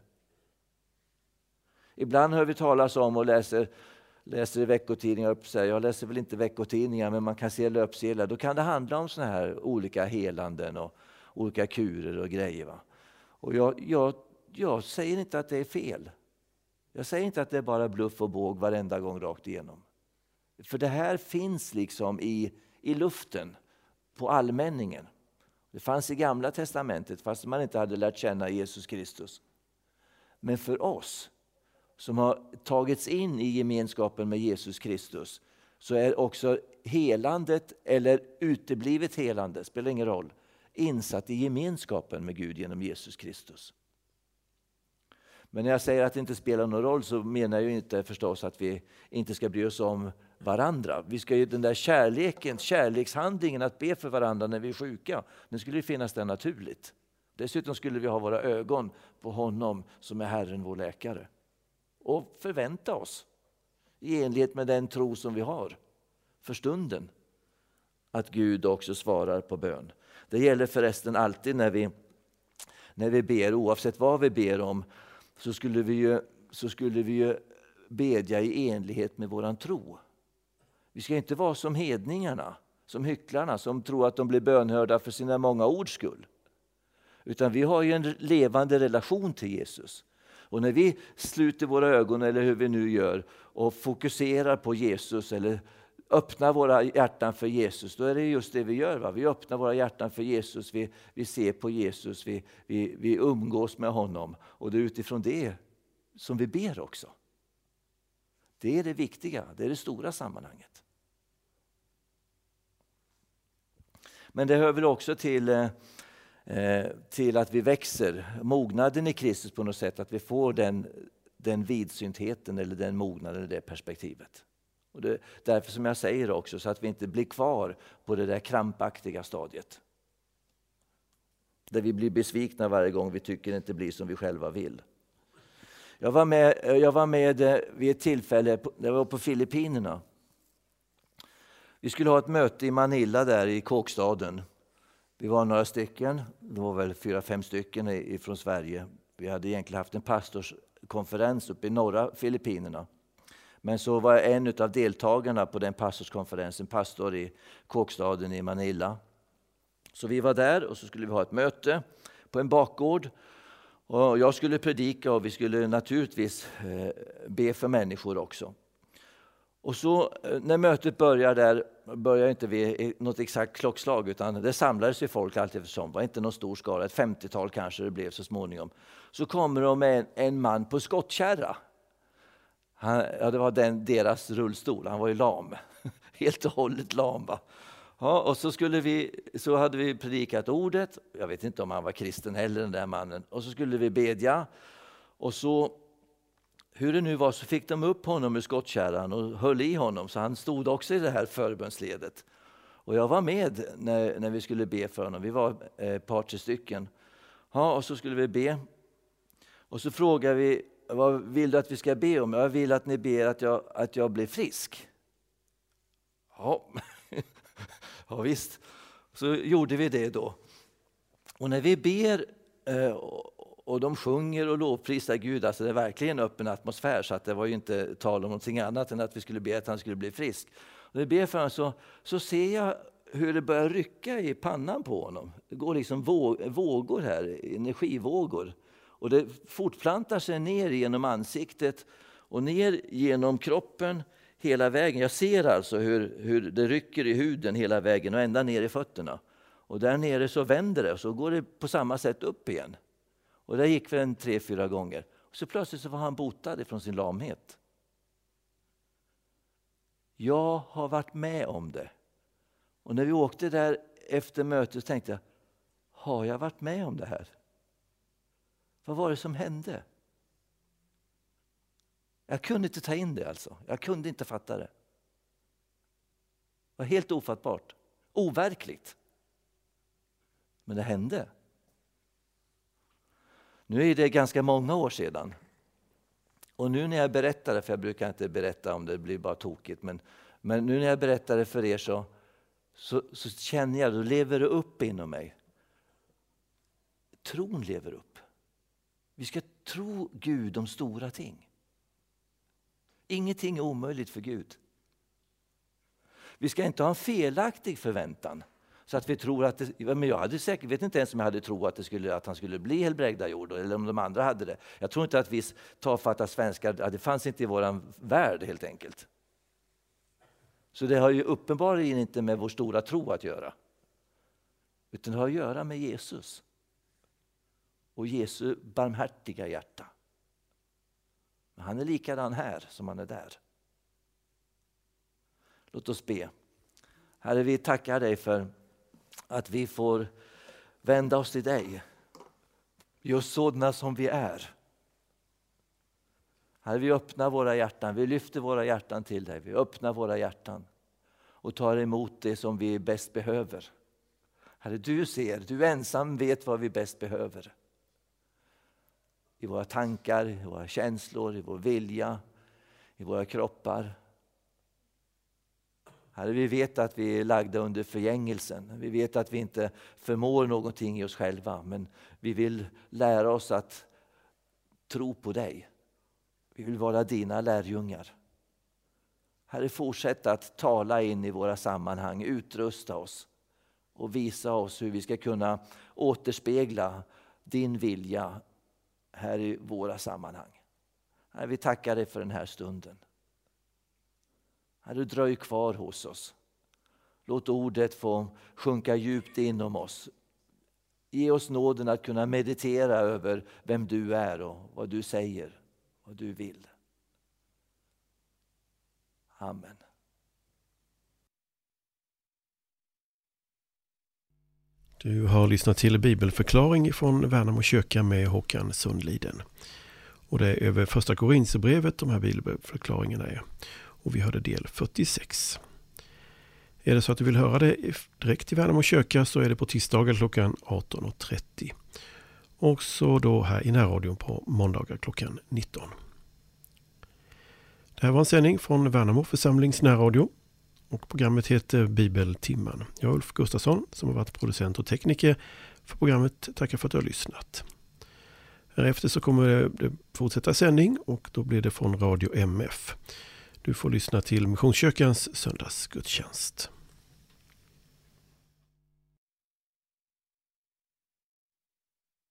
Ibland hör vi talas om och läser läser i veckotidningar, jag läser väl inte veckotidningar, men man kan se löpsedlar. Då kan det handla om såna här olika helanden och olika kurer och grejer. Va? Och jag, jag, jag säger inte att det är fel. Jag säger inte att det är bara bluff och båg varenda gång rakt igenom. För det här finns liksom i, i luften, på allmänningen. Det fanns i Gamla testamentet fast man inte hade lärt känna Jesus Kristus. Men för oss som har tagits in i gemenskapen med Jesus Kristus, så är också helandet eller uteblivet helande, spelar ingen roll, insatt i gemenskapen med Gud genom Jesus Kristus. Men när jag säger att det inte spelar någon roll, så menar jag inte förstås att vi inte ska bry oss om varandra. Vi ska ju den där kärleken, kärlekshandlingen att be för varandra när vi är sjuka, den skulle ju finnas där naturligt. Dessutom skulle vi ha våra ögon på honom som är Herren, vår läkare. Och förvänta oss, i enlighet med den tro som vi har för stunden, att Gud också svarar på bön. Det gäller förresten alltid när vi, när vi ber, oavsett vad vi ber om, så skulle vi ju, så skulle vi ju bedja i enlighet med våran tro. Vi ska inte vara som hedningarna, som hycklarna, som tror att de blir bönhörda för sina många ords skull. Utan vi har ju en levande relation till Jesus. Och när vi sluter våra ögon, eller hur vi nu gör, och fokuserar på Jesus eller öppnar våra hjärtan för Jesus, då är det just det vi gör. Va? Vi öppnar våra hjärtan för Jesus, vi, vi ser på Jesus, vi, vi, vi umgås med honom. Och det är utifrån det som vi ber också. Det är det viktiga, det är det stora sammanhanget. Men det hör väl också till... Eh, till att vi växer, mognaden i Kristus på något sätt, att vi får den, den vidsyntheten eller den mognaden, det perspektivet. Och det är därför som jag säger också, så att vi inte blir kvar på det där krampaktiga stadiet. Där vi blir besvikna varje gång vi tycker det inte blir som vi själva vill. Jag var med, jag var med vid ett tillfälle, det var på Filippinerna. Vi skulle ha ett möte i Manila där i Kåkstaden. Vi var några stycken, det var väl fyra, fem stycken från Sverige. Vi hade egentligen haft en pastorskonferens uppe i norra Filippinerna. Men så var en av deltagarna på den pastorskonferensen pastor i kåkstaden i Manila. Så vi var där och så skulle vi ha ett möte på en bakgård. Och jag skulle predika och vi skulle naturligtvis be för människor också. Och så när mötet började där, började inte vi något exakt klockslag, utan det samlades ju folk allt eftersom. Det var inte någon stor skara, ett femtiotal kanske det blev så småningom. Så kommer de med en, en man på skottkärra. Han, ja, det var den, deras rullstol, han var ju lam. Helt och hållet lam, va? Ja, och så, skulle vi, så hade vi predikat ordet. Jag vet inte om han var kristen heller, den där mannen. Och så skulle vi bedja. Och så, hur det nu var, så fick de upp honom ur skottkärran och höll i honom. Så han stod också i det här förbönsledet. Och jag var med när, när vi skulle be för honom. Vi var ett par, tre stycken. Ja, och så skulle vi be. Och så frågade vi, vad vill du att vi ska be om? Jag vill att ni ber att jag, att jag blir frisk. Ja, ja visst. Så gjorde vi det då. Och när vi ber eh, och de sjunger och lovprisar Gud, alltså det är verkligen öppen atmosfär, så att det var ju inte tal om någonting annat än att vi skulle be att han skulle bli frisk. Och när vi ber för honom så, så ser jag hur det börjar rycka i pannan på honom. Det går liksom vågor här, energivågor. Och det fortplantar sig ner genom ansiktet och ner genom kroppen hela vägen. Jag ser alltså hur, hur det rycker i huden hela vägen och ända ner i fötterna. Och där nere så vänder det och så går det på samma sätt upp igen. Och det gick för en tre, fyra gånger. Och så plötsligt så var han botad ifrån sin lamhet. Jag har varit med om det. Och när vi åkte där efter mötet så tänkte jag, har jag varit med om det här? Vad var det som hände? Jag kunde inte ta in det alltså. Jag kunde inte fatta det. Det var helt ofattbart. Overkligt. Men det hände. Nu är det ganska många år sedan. Och nu när jag berättar det, för jag brukar inte berätta om det blir bara tokigt. Men, men nu när jag berättar det för er så, så, så känner jag, då lever det upp inom mig. Tron lever upp. Vi ska tro Gud om stora ting. Ingenting är omöjligt för Gud. Vi ska inte ha en felaktig förväntan. Så att vi tror att det, men jag hade säkert, vet inte ens om jag hade tro att, det skulle, att han skulle bli helbrägdajord, eller om de andra hade det. Jag tror inte att vi tafatta svenskar, det fanns inte i vår värld helt enkelt. Så det har ju uppenbarligen inte med vår stora tro att göra. Utan det har att göra med Jesus. Och Jesu barmhärtiga hjärta. Men han är likadan här som han är där. Låt oss be. Herre, vi tackar dig för att vi får vända oss till dig. Just sådana som vi är. Herre, vi öppnar våra hjärtan. Vi lyfter våra hjärtan till dig. Vi öppnar våra hjärtan. Och tar emot det som vi bäst behöver. Herre, du ser. Du ensam vet vad vi bäst behöver. I våra tankar, i våra känslor, i vår vilja, i våra kroppar. Herre, vi vet att vi är lagda under förgängelsen. Vi vet att vi inte förmår någonting i oss själva. Men vi vill lära oss att tro på dig. Vi vill vara dina lärjungar. Herre, fortsätt att tala in i våra sammanhang. Utrusta oss. Och visa oss hur vi ska kunna återspegla din vilja här i våra sammanhang. Herre, vi tackar dig för den här stunden. Herre, dröj kvar hos oss. Låt ordet få sjunka djupt inom oss. Ge oss nåden att kunna meditera över vem du är och vad du säger, vad du vill. Amen. Du har lyssnat till bibelförklaring från Värnamo kyrka med Håkan Sundliden. Och det är över första Korinthierbrevet de här bibelförklaringarna är. Och vi hörde del fyrtiosex. Är det så att du vill höra det direkt i Värnamo kyrka så är det på tisdagar klockan arton och trettio. Och så då här i närradion på måndagar klockan nitton. Det här var en sändning från Värnamo församlings närradio. och programmet heter Bibeltimman. Jag är Ulf Gustafsson som har varit producent och tekniker för programmet. Tackar för att du har lyssnat. Härefter så kommer det fortsätta sändning och då blir det från Radio M F. Du får lyssna till Missionskyrkans söndagsgudstjänst.